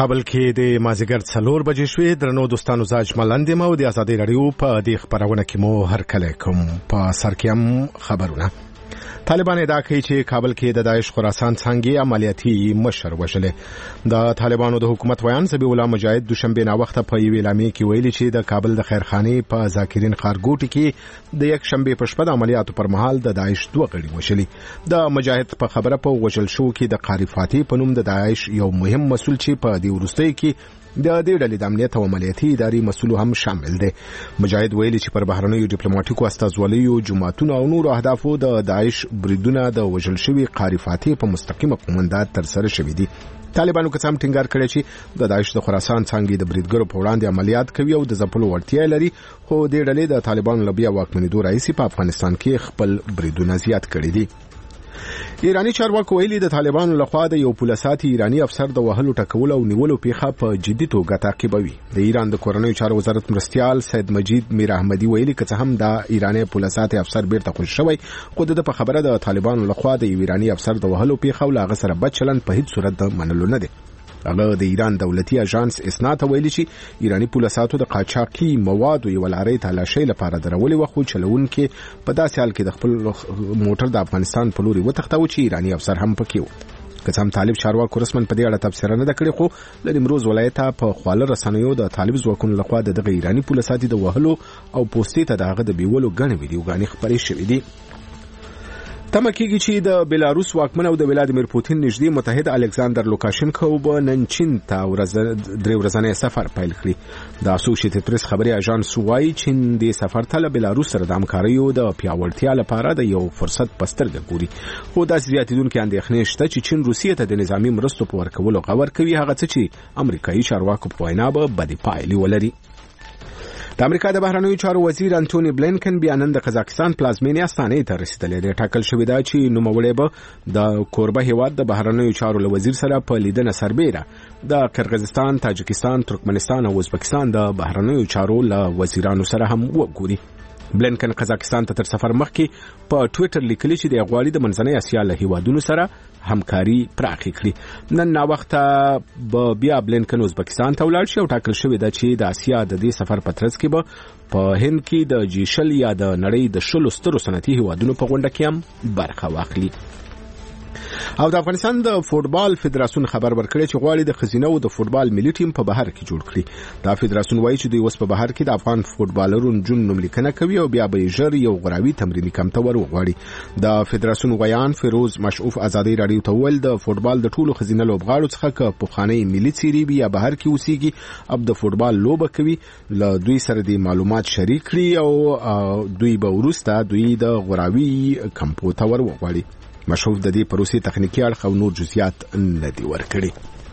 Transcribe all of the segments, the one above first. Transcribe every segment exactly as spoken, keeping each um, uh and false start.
کابل کې د مازیګر څلور بجې شوې. درنو دوستانو زه اجمل اندیم او د ازادي رادیو په دې خبرونه کې مو هرکلی کوم. په سر کې هم خبرونه. طالبان ادعا کوي چې کابل کې د داعش خراسان څنګه عملیاتي مشر وشلې. د طالبانو د حکومت ویان ذبیح الله مجاهد دوشنبه نا وخت په یوې اعلامیه کې ویلي چې د کابل د خیرخانې په ذاکرین خارګوټي کې د یک شنبه په شپه د عملیاتو پر مهال د داعش دوه غړي وشلي. د مجاهد په خبره په وژل شو کې د قاری فاتح په نوم د داعش یو مهم مسؤل چې په دې وروستۍ کې د دې ډلې د امنیت او عملیاتي اداري مسؤل هم شامل دی. مجاهد ویلي چې پر بهرنیو ډیپلوماټیکو استازولیو جماعتونو او نورو اهدافو د داعش بریدونه د وژل شوي قاری فاتح په مستقیمه قومندات تر سره شوي دي. طالبانو قسم ټینګار کړی چې د داعش د خراسان څنګه د بریدګرو په وړاندې عملیات کوي او د ځپلو وړتیا لري، خو د ډلې د طالبانو لبیا واکمنېدو راځي په افغانستان کې خپل بریدونه زیات کړي دي. ایرانی چارواکو ویلي د طالبانو لخوا د یو پولیساتي ایرانی افسر د وهلو ټکول او نیولو پیښه په جدي توګه تعقیبوي. د ایران د کورنیو چارو وزارت مرستیال سید مجید میر احمدی ویلي که څه هم د ایرانی پولیساتي افسر بیرته خوشی شوی، خو د په خبره د طالبانو لخوا د ایرانی افسر د وهلو پیښه او لاغه سره بد چلند په هیڅ صورت د منلو نه دی. هغه د ایران دولتي اژانس اسنا ته ویلي چې ایرانی پولیساتو د قاچاقي موادو یو لارې تلاشي لپاره درولې وخت چلونکي په داسې حال کې د خپل موټر د افغانستان په لوري وتښتاو چې ایرانی افسر هم پکې و. که څم طالب چارواکو رسمن په دې اړه تفسیر نه کړی، خو د نیمروز ولایت په خواله رسنیو د طالب ځواکونو لخوا د دغه ایرانی پولیساتي د وهلو او پوسټې ته دغه د بیولو غنې ویډیوګانې خبرې شوې دي. تمه کېږي چې د بلاروس واکمن او د ولادیمیر پوتین نږدې متحد الکساندر لوکاشنکو به نن چین ته درې ورځنی سفر پیل کړي. د اسوسییټډ پریس خبري اژانس وايي چین د سفر ته له بلاروس سره د همکاریو د پیاوړتیا لپاره د یو فرصت په سترګه ګوري، خو داسې زیاتېدونکې اندېښنې شته چې چین روسیې ته د نظامی مرستو په ورکولو غور کوي، هغه څه چې امریکایي چارواکو په وینا به بدې پایلې ولري. د امریکا د بهرنیو چارو وزیر انټونی بلینکن بیا نن د قزاقستان پلازمینې استانې ته رسیدلی دی. ټاکل شوې ده چې نوموړی به د کوربه هیواد د بهرنیو چارو له وزیر سره په لیدنه سربیره د قرغیزستان، تاجکستان، ترکمنستان او ازبکستان د بهرنیو چارو له وزیرانو سره هم وګوري. بلینکن قزاقستان ته تر سفر مخکې په ټویټر لیکلي چې د غواړي د منځنۍ اسیا له هیوادونو سره همکاري پراخه کړي. نن نا وخته به بیا بلینکن ازبکستان ته ولاړ شي او ټاکل شوی ده چې د اسیا د دې سفر په ترڅ کې به په هند کې د جی شل یا د نړۍ د شلو سترو صنعتي هیوادونو په غونډه کې هم برخه واخلي. او د افغانستان د فوټبال فدراسیون خبر ورکړی چې غواړي د خزینه او د فوټبال ملي ټیم په بهر کې جوړ کړي. دا فدراسیون وایي چې دوی اوس په بهر کې د افغان فوټبالرونو جون نوملیکنه کوي او بیا به ژر یو غراوي تمریني کمپ ته ورغواړي. د فدراسیون ویان فیروز مشعوف ازادي رادیو ته ویل د فوټبال د ټولو خزینه لوبغاړو څخه که پخوانی ملي سیری بیا بهر کې اوسېږي اب د فوټبال لوبه کوي له دوی سره د معلومات شریک کړي او دوی به وروسته دوی د غراوي کمپو ته ورغواړي. مشهور د دې پروسې تخنیکی اړخ او نور جزئیات نه دي ورکړي.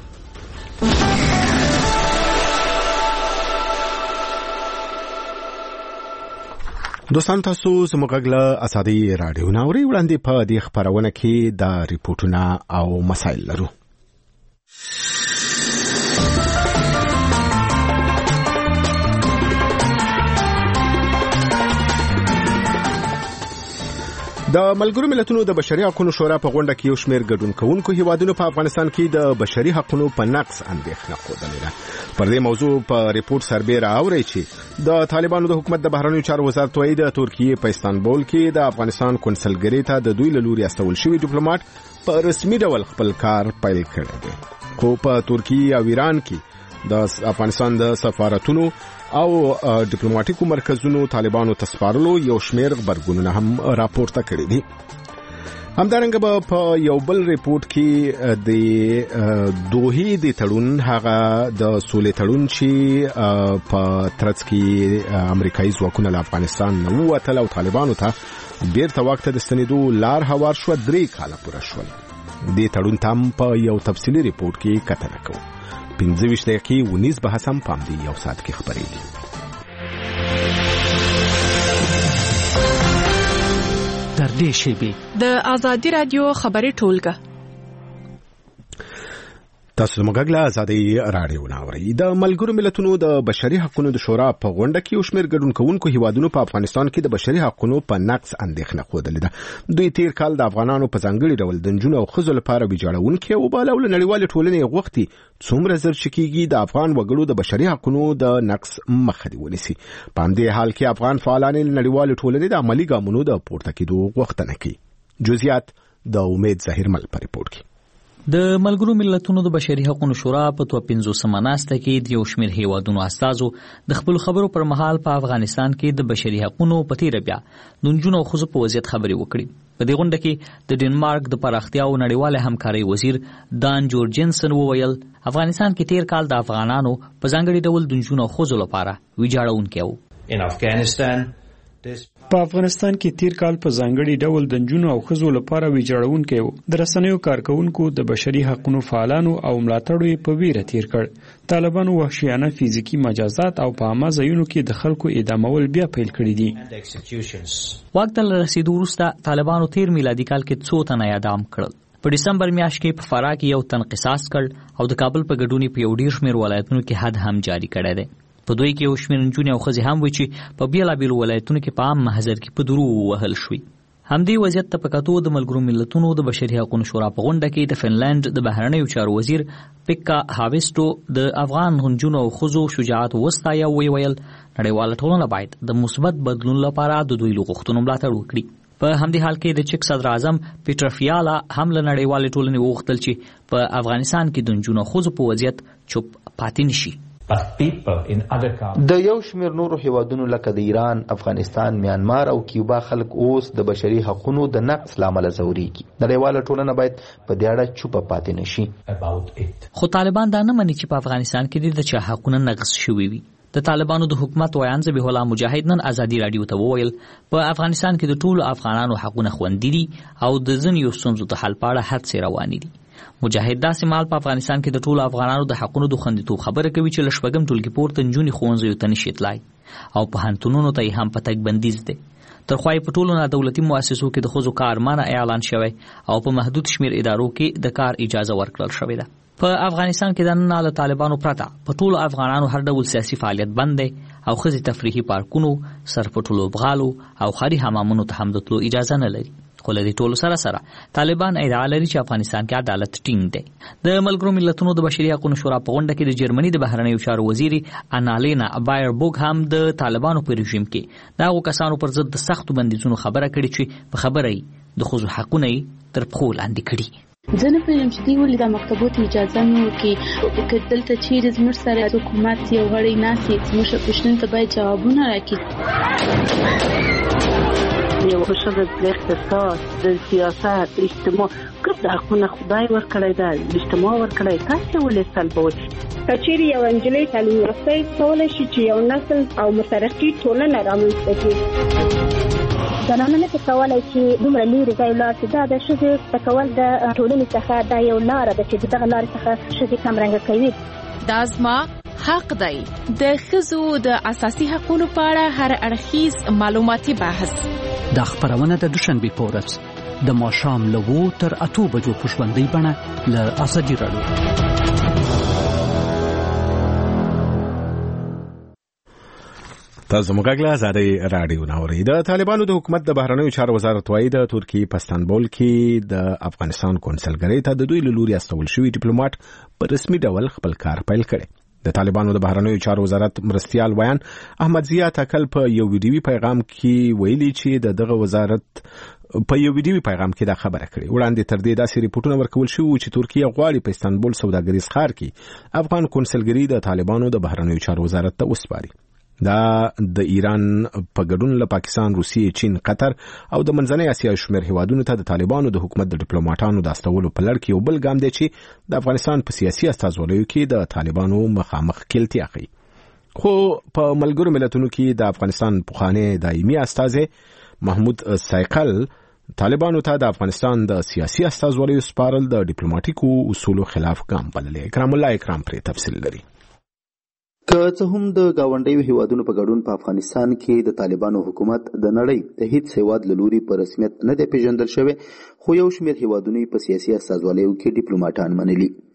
دوستان تاسو زموږ غږ ازادي رادیو ناوري وړاندې په دې خبرونه کې د ریپورتونه او مسایل لرو. د ملګرو ملتونو د بشري حقوقو شورا په غونډه کې یو شمېر ګډون کوونکو هیوادونو په افغانستان کې د بشري حقوقو په نقض اندېښنه ښودلې ده. پر دې موضوع په ریپورت سربیره اوري چې د طالبانو د حکومت د بهرنیو چارو وزارت وايي د ترکیې په استانبول کې د افغانستان کنسلګری ته د دوی له لوري استول شوی ډیپلوماټ په رسمي ډول خپل کار پیل کړی دی، خو په ترکیې او ایران کې د افغانستان د سفارتونو او ډیپلوماټیکو مرکزونو طالبانو تسپارلو یو شمېر خبرګونونه هم راپورته کړي دي. همدارنګه به په یو بل ریپورت کې د دوحې د تړون هغه د سولې تړون چې په ترڅ کې امریکایي ځواکونه له افغانستان نه ووتل او طالبانو ته بیرته واک ته د ستنېدو لار هوار شوه درې کاله پوره شول. دې تړون ته هم په یو تفصیلي ریپورت کې کتنه کوو. پنځه ویشت دقیقې ونیز بحث هم پام دی یو ساعت کې خبرېږي. تر دې شیبې د ازادي رادیو خبري ټولګه تاسو زموږ له آزادۍ راډیو ناوړي د ملګرو ملتونو د بشري حقوقو د شورا په غونډه کې یو شمېر ګډون کوونکو هیوادونو په افغانستان کې د بشري حقوقو په نقض اندېښنه خوده ده. دوی تیر کال د افغانانو په ځانګړي ډول د نجونو او ښځو لپاره ویجاړونکي او بالا ول نړیوال ټولنې غوښتي څومره زر شکیږي د افغان وګړو د بشري حقوقو د نقض مخه دی ونیسي. په همدې حال کې افغان فعالان نړیوال ټولنې د عملی ګامونو د پورته کېدو غوښتنه کوي. جزئیات د امید ظاهرمل په ریپورت کې. د ملګرو ملتونو د بشري حقوقو شورا په تو پنځوسمه ناسته کې د یو شمېر هیوادونو استازو د خپل خبرو پر مهال په افغانستان کې د بشري حقوقو په تیر بیا د نجونو او ښځو په وضعیت خبرې وکړي. په دې غونډه کې د ډنمارک د پراختیا او نړیواله همکارۍ وزیر دان جورجنسن وویل افغانستان کې تیر کال د افغانانو په ځانګړي ډول د نجونو او ښځو لپاره ویجاړونکی و. In Afghanistan په افغانستان کې تیر کال په ځانګړي ډول د نجونو او ښځو لپاره ویجاړونکی و. د رسنیو کارکونکو د بشري حقوقو فعالانو او ملاتړو یې په ویره تیر کړ. طالبانو وحشیانه فزیکی مجازات او په عامه ځایونو کې د خلکو اعدامول بیا پیل کړي دي. وخت له رسیدو وروسته طالبانو تیر میلادي کال کې څو تنه اعدام کړل. په دسمبر میاشت کې په فراه کې یو تن قصاص کړ او د کابل په ګډونی په یو ډیر شمېر ولایتونو کې حد هم جاری کړی دی. په دوی کې یو شمېر نجونې او ښځې هم وي چې په بیلابیلو ولایتونو کې په عام محضر کې په درو ووهل شوي. همدې وضعیت ته په کتو د ملګرو ملتونو د بشري حقوقو شورا په غونډه کې د فنلنډ د بهرنیو چارو وزیر پیکا هاویسټو د افغان نجونو او ښځو شجاعت وستایه او ویل نړیواله ټولنه باید د مثبت بدلون لپاره د دوی له غوښتنو ملاتړ وکړي. په همدې حال کې د چک صدر اعظم پیټر فیالا هم له نړیوالې ټولنې وغوښتل چې په افغانستان کې د نجونو او ښځو په وضعیت چوپ پاتې نشي. د یو شمېر نورو هیوادونو لکه د ایران، افغانستان، میانمار او کیوبا خلک اوس د بشري حقوقو د نقض لامل ځوريږي. نړیواله ټولنه باید په دې اړه چوپ پاتې نشي. خو طالبان دا نه مني چې په افغانستان کې د چا حقوقونه نقض شوي وي. د طالبانو د حکومت ویان ذبیح الله مجاهد نن ازادي رادیو ته وویل په افغانستان کې د ټولو افغانانو حقوقونه خوندي دي او د ځینو ستونزو د حل په اړه هڅې روانې دي. مجاهد داسې مهال په افغانستان کې د ټولو افغانانو د حقوقو د خوندیتوب خبره کوي چې له شپږم ټولګي پورته نجونې ښوونځیو ته نشي تلای او پوهنتونونو ته یې هم په تګ بندیز دی. تر خوا یې په ټولو نادولتي مؤسسو کې د ښځو کار منع اعلان شوی او په محدود شمېر ادارو کې د کار اجازه ورکړل شوې ده. په افغانستان کې د نن له طالبانو پرته په ټولو افغانانو هر ډول سیاسي فعالیت بند دی او ښځې تفریحي پارکونو، سرپټو لوبغالو او ښاري حمامونو ته هم د تلو اجازه نه لري. خو له دې ټولو سره سره طالبان ادعا لري چې افغانستان کې عدالت ټینګ دی. د ملګرو ملتونو د بشري حقوقو شورا په غونډه کې د جرمني د بهرنیو چارو وزیر انالینا بایربوګ هم د طالبانو په رژیم کې د هغو کسانو پر ضد د سختو بندیزونو خبره کړې چې په خبره یې د ښځو حقونه یې تر پښو لاندې کړي. زه نه پوهېږم چې دوی ولې دا مکتبو ته اجازه نه ورکوي. که دلته چیرې زموږ سره حکومت یو غړی ناست وي زموږ پوښتنو ته باید جوابونه راکړي. یو ښځه د اقتصاد، د سیاست، اجتماع ګډ حقونه خدای ورکړی دی، اجتماع ورکړی، تاسو ولې سلبوئ؟ کچېرې یو نجلۍ تعلیم یافته کولی شي چې یو نسل او مترقي ټولنه رامنځته کړي. زنانه نه کولی چې دومره لرې ځای ولاړ شي. دا د ښځې زده کول د ټولنې څخه دا یو لاره ده چې د دغه لارې څخه ښځې کمرنګه کوي. دا زما حق دی. د ښځو د اساسي حقوقو په اړه هر اړخیز معلوماتي بحث. دا خبرونه د دوشنبه په ورځ د ماښام له اوو تر اتو بجو په ژوندۍ بڼه له ازادي راډیو. تاسو موږ له ازادي راډیو ناوړي. د طالبانو د حکومت د بهرنیو چارو وزارت وايي د ترکیې په استانبول کې د افغانستان کونسلګرۍ ته د دوی له لوري استول شوی ډیپلوماټ په رسمي ډول خپل کار پیل کړي. د طالبانو د بهرنیو چارو وزارت مرستیال ویان احمد ضیا تکل په یو ویډیوي پیغام کې ویلي چې د دغه وزارت په یو ویډیوي پیغام کې دا خبره کړې. وړاندې تر دې داسې ریپورتونه ورکول شوي چې ترکیه غواړي په استانبول سوداګریز ښار کې افغان کونسلګري د طالبانو د بهرنیو چارو وزارت ته وسپاري. دا د ایران په ګډون له پاکستان، روسیې، چین، قطر او د منځنۍ اسیا شمېر هیوادونو ته د طالبانو د حکومت د ډیپلوماټانو د استولو په لړ کې یو بل ګام دی چې د افغانستان په سیاسي استازولیو کې د طالبانو مخامخ کلتیا کوي. خو په ملګرو ملتونو کې د افغانستان پخوانی دایمي استازی محمود سایقل طالبانو ته د افغانستان د سیاسي استازولیو سپارل د ډیپلوماټیکو اصولو خلاف ګام بللی. اکرام الله اکرام پرې تفصیل لري. که څه هم د گاونډیو هیوادونو په ګډون په افغانستان کې د طالبانو حکومت د نړۍ د هیڅ هیواد له لوري په رسمیت نه دی پیژندل شوی، خو یو شمېر هیوادونه په سیاسي استازولیو کې ډیپلوماټان منلي.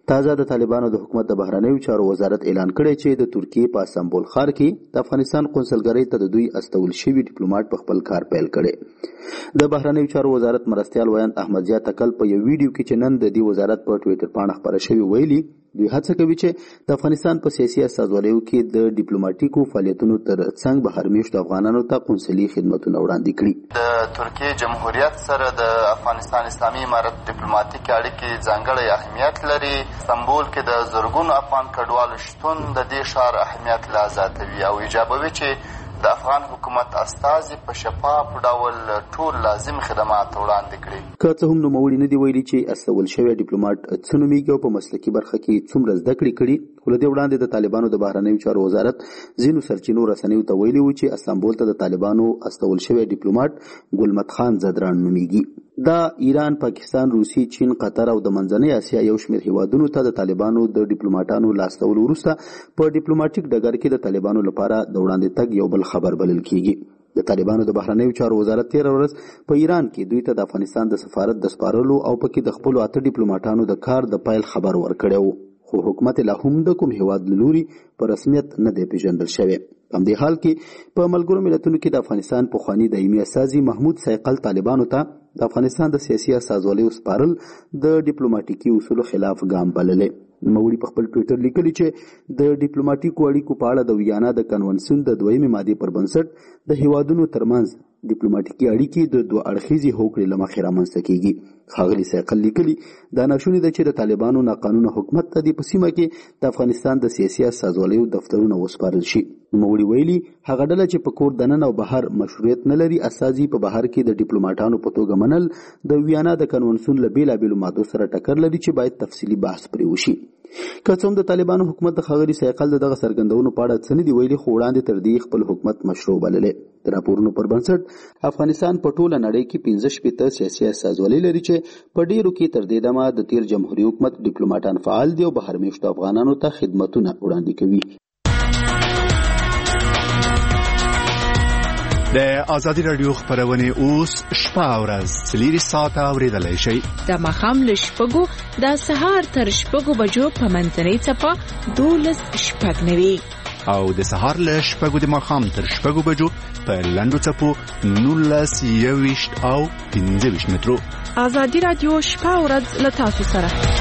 تازه د طالبانو د حکومت د بهرنیو چارو وزارت اعلان کړی چې د ترکیې په استانبول ښار کې د افغانستان قونسلګرۍ ته د دوی استول شوي ډیپلوماټ په خپل کار پیل کړی. د بهرنیو چارو وزارت مرستیال ویان احمدزیا تکل په یو ویډیو کې چې نن د دې وزارت په ټویټر پاڼه خپره شوې ویلي دوی هڅه کوي چې د افغانستان په سیاسي استازولیو کې د ډیپلوماټیکو فعالیتونو تر څنګ بهر میشتو افغانانو ته قونسلي خدمتونه وړاندې کړي. د ترکیې جمهوریت سره د افغانستان اسلامي امارت ډیپلوماټیک اړیکې ځانګړی اهمیت لري. استانبول کې د زرګونو افغان کډوالو شتون د دې ښار اهمیت لا زیاتوي او ایجابوي چې د افغان حکومت استازي په شفاف ډول ټول لازم خدمات وړاندې کړي. که څه هم نوموړي نه دي ویلي چې استول شوی ډیپلوماټ څه نومیږي او په مسلکي برخه کې څومره زده کړې کړي، خو له دې وړاندې د طالبانو د بهرنیو چارو وزارت ځینو سرچینو رسنیو ته ویلي و چې استانبول ته د طالبانو استول شوی ډیپلوماټ ګلمت خان زدران نومیږي. دا ایران، پاکستان، روسي، چین، قطر او د منځنۍ اسیا یو شمېر هیوادونو ته د طالبانو د ډیپلوماټانو لاستولو وروسته په ډیپلوماټیک ډګر کې د طالبانو لپاره د وړاندې تګ یو بل خبر بلل کیږي. د طالبانو د بهرنیو چارو وزارت تیر ورځ په ایران کې دوی ته د افغانستان د سفارت د سپارلو او پکې د خپل اته ډیپلوماټانو د کار د پایل خبر ورکړی و، خو حکومت لا هم د کوم هیواد له لوري په رسمیت نه دی پیژندل شوی. په همدې حال کې په ملګرو ملتونو کې د افغانستان پخواني دایمي استازي محمود سایقل طالبانو ته د افغانستان د سیاسي استازولیو سپارل د ډیپلوماټیکي اصولو خلاف ګام بللې. نوموړي په خپل ټویټر لیکلي چې د ډیپلوماټیکو اړیکو په اړه د ویانا د کنونسیون د دویمې مادې پر بنسټ د هیوادونو ترمنځ ډیپلوماټیکي اړیکې د دوه اړخیزې هوکړې له مخې رامنځته کیږي. ښاغلي سایقل لیکلي دا ناشونې ده چې د طالبانو ناقانونه حکومت ته د په سیمه کې د افغانستان د سیاسي استازولیو دفترونه وسپارل شي. نوموړي ویلي هغه ډله چې په کور دننه او بهر مشروعیت نه لري استازي په بهر کې د ډیپلوماټانو په توګه منل د ویانا د کنونسیون له بېلابېلو مادو سره ټکر لري چې باید تفصیلي بحث پرې وشي. که څه هم د طالبانو حکومت د ښاغلي سایقل د دغه څرګندونو په اړه څه نه دي ویلي، خو وړاندې تر دې خپل حکومت مشروع بللې. د راپورونو پر بنسټ افغانستان په ټوله نړۍ کې پنځه شپېته سیاسي استازولۍ لري چې په ډیرو کې تر دې دمه د تیر جمهوریت حکومت ډیپلوماټان فعال دي او بهر میشتو افغانانو ته خدمتونه وړاندې کوي. د ازادي رادیو خبرونه اوس شپه او ورځ څلور ساعته اوریدلای شئ. د ماښام له شپږو د سهار تر شپږو بجو په منځنۍ څپه دولس شپږ نوي او د سهار له شپږو د ماښام تر شپږو بجو په لنډو څپو نولس یوویشت او پنځه ویشت مترو. ازادي رادیو شپه او ورځ له تاسو سره.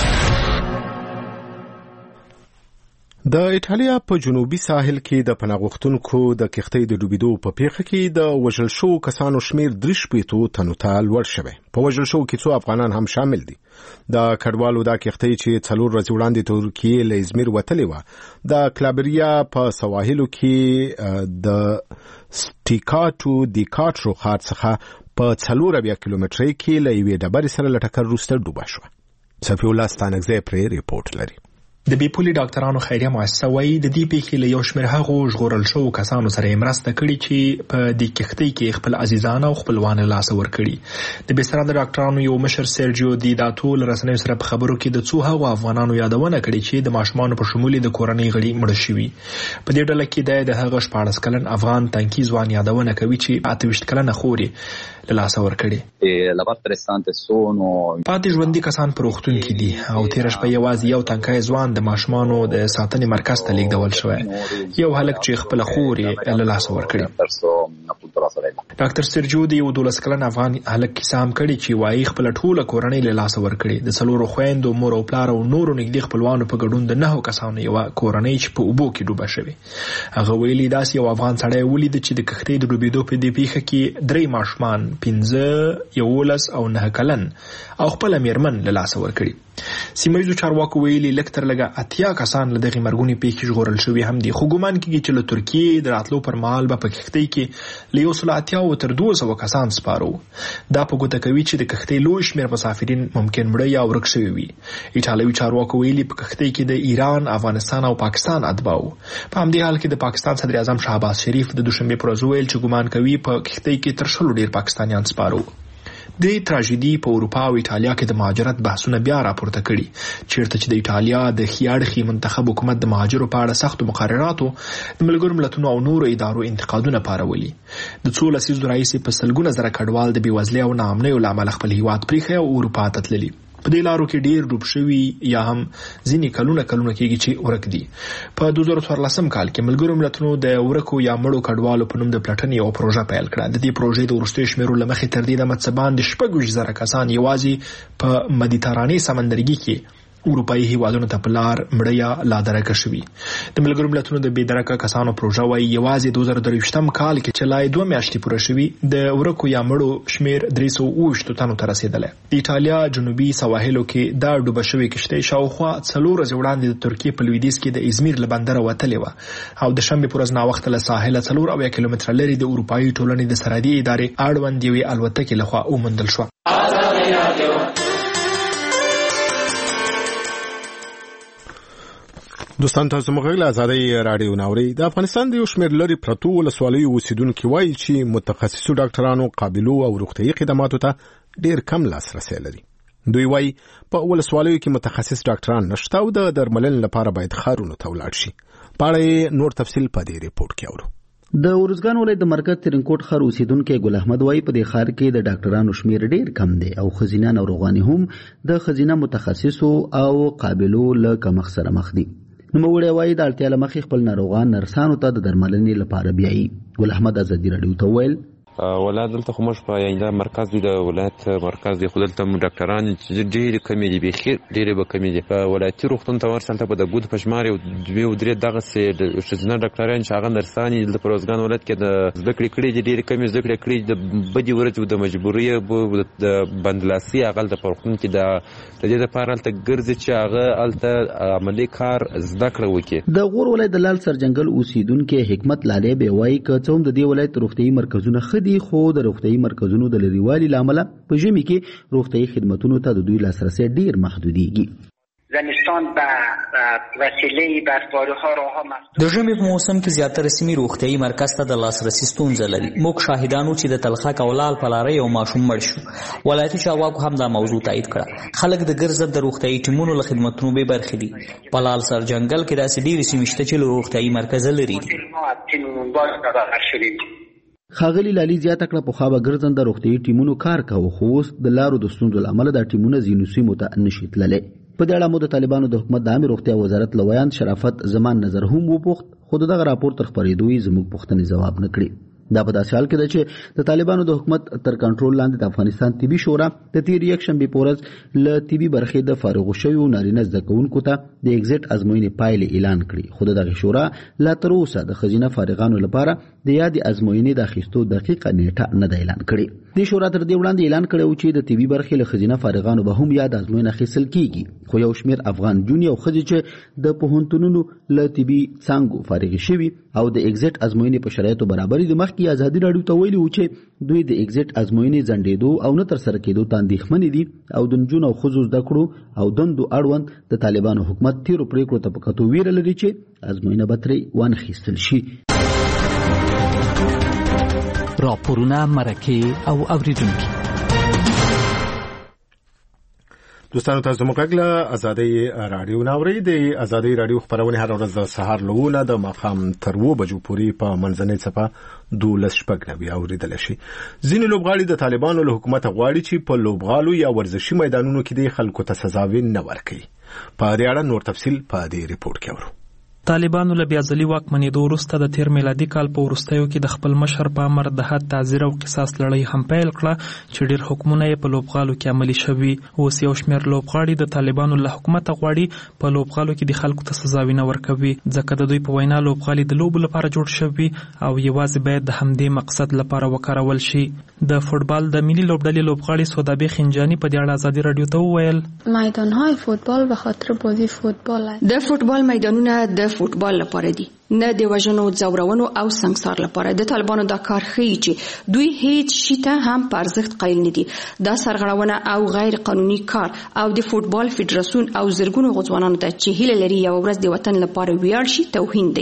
د ایټالیا په جنوبي ساحل کې د پناه غوښتونکو د کښتۍ د ډوبېدو په پیښه کې د وژل شوو کسانو شمیر درې شپېتو تنو ته لوړ شوی. په وژل شوو کې څو افغانان هم شامل دي. د کډوالو دا کښتۍ چې څلور ورځې وړاندې ترکیې له ازمیر وتلې وه د کلابریا په سواحلو کې د سټیکاټو دی کاټرو ښار څخه په څلور اویا کیلومترۍ کې له یوې ډبرې سره له ټکر وروسته ډوبه شوه. صفي الله ستانکزی پرې ریپورټ لري. د بیپولي ډاکټرانو خیریه مؤسسه وایي د دې پیښې له یو شمېر هغو ژغورل شوو کسانو سره یې مرسته کړې چې په دې کښتۍ کې خپل عزیزان او خپلوان له لاسه ورکړي. د بېسرحده ډاکټرانو یو مشر سیرجیو دی داتو له رسنیو سره په خبرو کې د څو هغو افغانانو یادونه کړې چې د ماشومانو په شمول د کورنۍ غړي مړه شوي. په دې ډله کې د هغه شپاړس کلن افغان تنکي ځوان یادونه کوي چې اته ویشت کلنه خور یې له لاسه ورکړې. پاتې ژوندي کسان په روغتون کې دي او تېره شپه یوازې یو تنکی ځوان د ماشومانو د ساتنې مرکز ته لیږدول شوی. یو هلک چې خپل خور یې له لاسه ورکړي. ډاکټر سرجو د یو دولس کلن افغان هلک کیسه هم کړې چې وایي خپله ټوله کورنۍ له لاسه ورکړي. د څلورو خویندو، مور او پلار او نورو نږدې خپلوانو په ګډون د نهو کسانو یوه کورنۍ چې په اوبو کې ډوبه شوې. هغه ویلي داسې یو افغان سړی ولید چې د کښتۍ د ډوبېدو په دې پیښه کې درې ماشومان، پنځه، یولس او نه کلن او خپله میرمن له لاسه ورکړي. سیمه ییزو چارواکو ویلي لږ تر لږه اتیا کسان له دغې مرګونې پیښې ژغورل شوي هم دي، خو ګمان کېږي چې له ترکیې د راتلو پر مهال به په کښتۍ کې له یو سلو اتیاوو تر دوه سوه کسان سپاره وو. دا په ګوته کوي چې د کښتۍ لوی شمېر مسافرین ممکن مړه یا ورک شوي وي. ایټالوي چارواکو ویلي په کښتۍ کې د ایران، افغانستان او پاکستان اتباع وو. په همدې حال کې د پاکستان صدر اعظم شهباز شریف د دوشنبې پر ورځ ویل چې ګمان کوي په کښتۍ کې تر شلو ډېر پاکستانیان سپاره وو. د تراژیدي په اروپا او ایټالیا کې د مهاجرت بحثونه بیا راپورته کړي، چیرته چې د ایټالیا د ښي اړخي منتخب حکومت د مهاجرو په اړه سختو مقرراتو د ملګرو ملتونو او نورو ادارو انتقادونه پارولي. د څو لسیزو راهیسې په سلګونه زره کډوال د بېوزلۍ او ناامنیو له امله خپل هیواد پریښی او اروپا ته تللي. په دې لارو کې ډیر ډوب شوي یا هم ځینې کلونه کلونه کېږي چې ورک دي. په دوه زره څوارلسم کال کې ملګرو ملتونو د ورکو یا مړو کډوالو په نوم د پلټنې یوه پروژه پیل کړه. د دې پروژې د وروستیو شمیرو له مخې تر دې دمه څه باندې شپږ ویشت زره کسان یوازې په مدیترانې سمندرګي کې اروپایي هیوادونو ته په لار مړه یا لادرکه شوي. د ملګرو ملتونو د بېدرکه کسانو پروژه وایي یوازې دوه زره درویشتم کال کې چې لا یې دوه میاشتې پوره شوي د ورکو یا مړو شمیر درې سوه اووه ویشتو تنو ته رسېدلی. د ایټالیا جنوبي سواحلو کې دا ډوبه شوې کښتۍ شاوخوا څلور ورځې وړاندې د ترکیې په لویدیځ کې د ازمیر له بندره وتلې وه او د شنبې په ورځ ناوخته له ساحله څلور اویا کیلومتره لرې د اروپایي ټولنې د سرحدي ادارې اړوند یوې الوتکې لخوا وموندل شوه. دوستان تاسو مغل آزادۍ رادیو ناوري. د افغانستان د یو شمېر لرې پرتو ولسوالیو اوسیدونکي وایي چې متخصصو ډاکټرانو قابلو او روغتیايي خدماتو ته ډېر کم لاسرسی لري. دوی وایي په ولسوالیو کې متخصص ډاکټران نشته او د درملنې لپاره باید ښارونو ته ولاړ شي. په اړه نور تفصیل په دې ریپورت کې اورو. د ورزګان ولایت د مرکز ترینکوټ ښار اوسیدونکي ګل احمد وایي په دې ښار کې د ډاکټرانو شمیر ډېر کم دی او ښځینه ناروغانې هم د ښځینه متخصصو او قابلو له کمښت سره مخ دي. نوموړی وایي د اړتیا له مخې خپل ناروغان نرسانو ته د درملنې لپاره بیایي. ګل احمد ازادي راډیو ته وویل ولایت دلته خو موږ په یعنې دا مرکز دی د ولایت مرکز دی خو دلته ډاکټران ډېرې کمې دي بیخي ډېرې به کمې دي. په ولایتي روغتون ته ورسه هلته به د ګوتو په شمار یو دوې او درې دغسې ښځینه ډاکټران چې هغه نرسان دي دلته په روزګان ولایت کې د زده کړې کړي دي ډېرې کمې زده کړې کړي د بدې ورځې د مجبورۍ د بندلاسي هغه هلته په روغتون کې د د دې لپاره هلته ګرځي چې هغه هلته عملي کار زده کړه وکړي. د غور ولایت د لال سرجنګل اوسیدونکي حکمت لالې به وایي که څه هم د دې ولایت روغتیايي مرکزونه ښه دي خو د روغتیايي مرکزونو د لرېوالي له امله په ژمي کې روغتیايي خدمتونو ته د دوی لاسرسی ډېر محدودېږي. زمستان به وسیله برفباری‌ها راهها مفتوح. د ژمي په موسم کې زیاتره سیمې روغتیايي مرکز ته د لاسرسي ستونزه لري. موږ شاهدانو چې د تلخک او لال په لاره یو ماشوم مړ شو. ولایتي چارواکو هم دا موضوع تایید کړه. خلک د ګرځد د روغتیايي ټیمونو له خدمتونو بې برخې دي. په لال سرجنګل کې داسې ډېرې سیمې شته چې له روغتیايي مرکزه لرې دي. ښاغلي لالي زیاته کړه پخوا به ګرځنده روغتیايي ټیمونو کار کاوه خو اوس د لارو د ستونزو له امله دا ټیمونه ځینو سیمو ته نشي تللی. په دې اړه مو د طالبانو د حکومت د عامې روغتیا وزارت له ویاند شرافت زمان نظر هم وپوښت خو د دغه راپور تر خپرېدو یې زموږ پوښتنې ځواب نه کړي. دا په داسې حال کې ده چې د طالبانو د حکومت تر کنټرول لاندې د افغانستان طبي شورا د تیر یکشنبې په ورځ له طبي برخې د فارغو شویو نارینه زده کوونکو ته د ایګزیټ ازموینې پایلې اعلان کړي خو د دغې شورا لا تر اوسه د ښځینه فارغانو لپاره د یادې ازموینې د اخیستو دقیقه نیټه نه ده اعلان کړې. دې شورا تر دې وړاندې اعلان کړی و چې د طبي برخې له ښځینه فارغانو به هم یاد ازموینه اخیستل کیږي خو یو شمېر افغان جونې او ښځې چې د پوهنتونونو له طبي څانګو فارغې شوي او د ایګزیټ ازموینې په شرایطو برابرې د مخکې ازادي راډیو ته ویلي وو چې دوی د ایګزیټ ازموینې ځنډېدو او نه ترسره کېدو ته اندېښمنې دي او د نجونو او ښځو زده کړو او دندو اړوند د طالبانو حکومت تېرو پرېکړو ته په کتو ویره لري چې ازموینه به ترې وانخیستل شي. راپورونه مرکې او اوریدونکي دوستانو تاسو موږ له ازادۍ رادیو ناوري. د ازادۍ رادیو خبرونه هر ورځ د سهار لونه د ماښام تر اووه بجو پورې په منځنۍ څپه دولس شپږ نوي اوریدل شي. ځینې لوبغاړي د طالبانو له حکومت غواړي چې په لوبغالو یا ورزشي میدانونو کې د خلکو ته سزاوي نه ورکړي. په دې اړه نور تفصیل په دې ریپورت کې اورو. طالبانو له بیازلي واکمنېدو وروسته د تیر میلادي کال په وروستیو کې د خپل مشر په امر د حد تعزیر او قصاص لړۍ هم پیل کړه چې ډېر حکمونه یې په لوبغالو کې عملي شوي. اوس یو شمېر لوبغاړي د طالبانو له حکومته غواړي په لوبغالو کې د خلکو ته سزاوي نه ورکوي ځکه د دوی په وینا لوبغالي د لوبو لپاره جوړ شوي او یوازې باید د همدې مقصد لپاره وکارول شي. د فوتبال د ملي لوبډلې لوبغاړي سودابي خنجاني په دې اړه ازادي راډیو ته وویل میدان‌های فوتبال به خاطر بازی فوتبال است. د فوتبال میدانونه د فوتبال لپاره دي نه د وژنو ځورونو او سنگسار لپاره. د طالبانو دا کار ښیي چې دوی هیڅ شي ته هم په ارزښت قایل نه دي. دا سرغړونه او غیر قانوني کار او د فوتبال فدراسیون او زرګونو غوځوانانو ته چې هیله لري یو ورځ د وطن لپاره ویاړ شي توهین دی.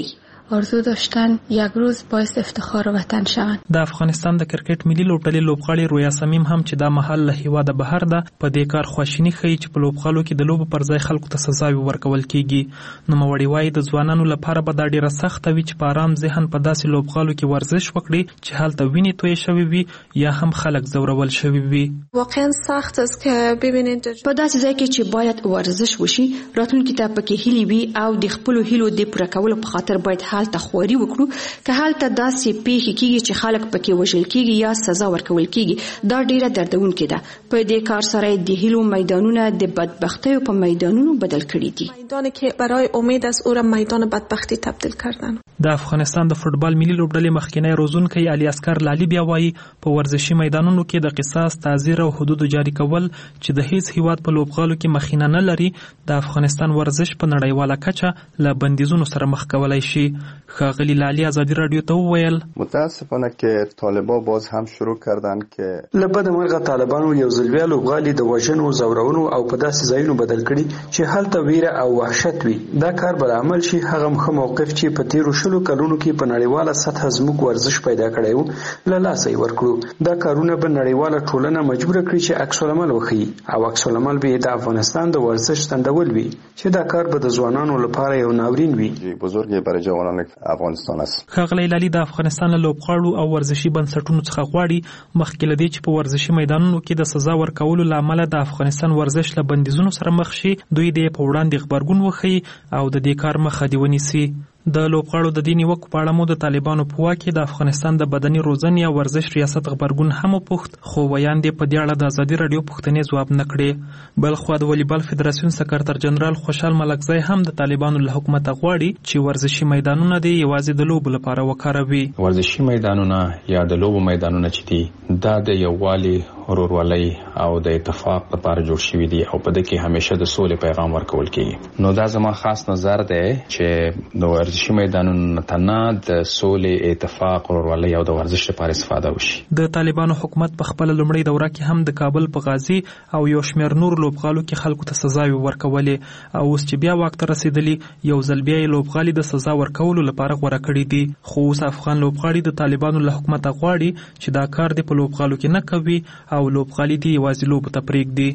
آرزو داشتن یک روز باعث افتخار وطن شوند. د افغانستان د کرکټ ملي لوبډلې لوبغاړي رویا سمیم هم چې دا محل له هیواده بهر ده په دې کار خواشیني ښیي چې په لوبغالو کې د لوبو پر ځای خلکو ته سزاوي ورکول کیږي. نوموړي وایي د ځوانانو لپاره به دا ډیره سخته وي چې په آرام ذهن په داسې لوبغالو کې ورزش وکړي چې هلته وینې تویې شوې وي یا هم خلک ځورول شوي وي. واقعا سخت است که ببینید په داسې ځای کې چې باید ورزش وشي راتلونکي ته پکې هیلې وي او د خپلو هیلو د پوره کولو په خاطر باید هلته خواري وکړو. که هلته داسې پیښې کیږي چې خلک پکې وژل کیږي یا سزا ورکول کیږي دا ډیره دردونکې ده. په دې کار سره د هیلو میدانونه د بدبختیو په میدانونو بدل کړي دي. میدانی که برای امید است او را میدان بدبختی تبدیل کردن. د افغانستان د فوتبال ملي لوبډلې مخکینی روزونکی علي اسکر لالي بیا وایي په ورزشي میدانونو کې د قصاص تعزیر او حدود جاری کول چې د هیڅ هیواد په لوبغالو کې مخینه نه لري د افغانستان ورزش په نړیواله کچه له بندیزونو سره مخ کولای شي. ښاغلي لالي ازادي رادیو ته وویل متاسفانه که طالبا باز هم شروع کردن که له بده مرغه طالبانو یو ځل بیا لوبغالي د وژنو زورونو او په داسې ځایونو بدل کړي چې هلته ویره او وحشت وي. دا کار بل عمل شي هغه مخه موقف چې په تیرو شلو کلونو کې په نړیواله سطح زموږ ورزش پیدا کړی وو له لاسه یې ورکړو. دا کارونه به نړیواله ټولنه مجبور کړي چې عکس العمل وښيي او عکس العمل به د افغانستان د ورزش ستندول وي چې دا کار به د ځوانانو لپاره یو ناورین وي. بزرګي برای جوانان افغانستان است. ښاغلی لالي د افغانستان له لوبغاړو او ورزشي بنسټونو څخه غواړي مخکې له دې چې په ورزشي میدانونو کې د سزا ورکولو له امله د افغانستان ورزش له بندیزونو سره مخ شي دوی د په وړاندې غبرګون وښيي او د دې کار مخه دې ونیسي. د لوبغاړو د دې نیوکو په اړه مو د طالبانو په واک کې د افغانستان د بدني روزنې او ورزش ریاست غبرګون هم وپوښت خو ویان دې په دې اړه د ازادي رادیو پوښتنې ځواب نه کړې. بل خو د والیبال فدراسیون سکرتر جنرال خوشحال ملکزی هم د طالبانو له حکومت غواړي چې ورزشي میدانونه دې یوازې د لوبو لپاره وکاروي. ورزشي میدانونه یا د لوبو میدانونه چې دي دا د یووالي ورورولۍ او د اتفاق لپاره جوړ شوي دي او په دې کې همیشه د سولې پیغام ورکول کیږي. نو دا زما خاص نظر دی چې د ورزشي میدانونو نه د سولې اتفاق ورورولۍ او د ورزش لپاره استفاده وشي. د طالبانو حکومت په خپل لومړی دوره کې هم د کابل په غازی او یو شمېر نور لوبغالو کې خلکو ته سزاوي ورکولې او اوس چې بیا وخت ته رسیدلی یو ځل بیا لوبغالي د سزا ورکولو لپاره غوړه کړی دي. خو اوس افغان لوبغاړي د طالبانو له حکومت غواړي چې دا کار د په لوبغالو کې نه کوي او لوبغالي دي یوازې لوبو ته پرېږدي.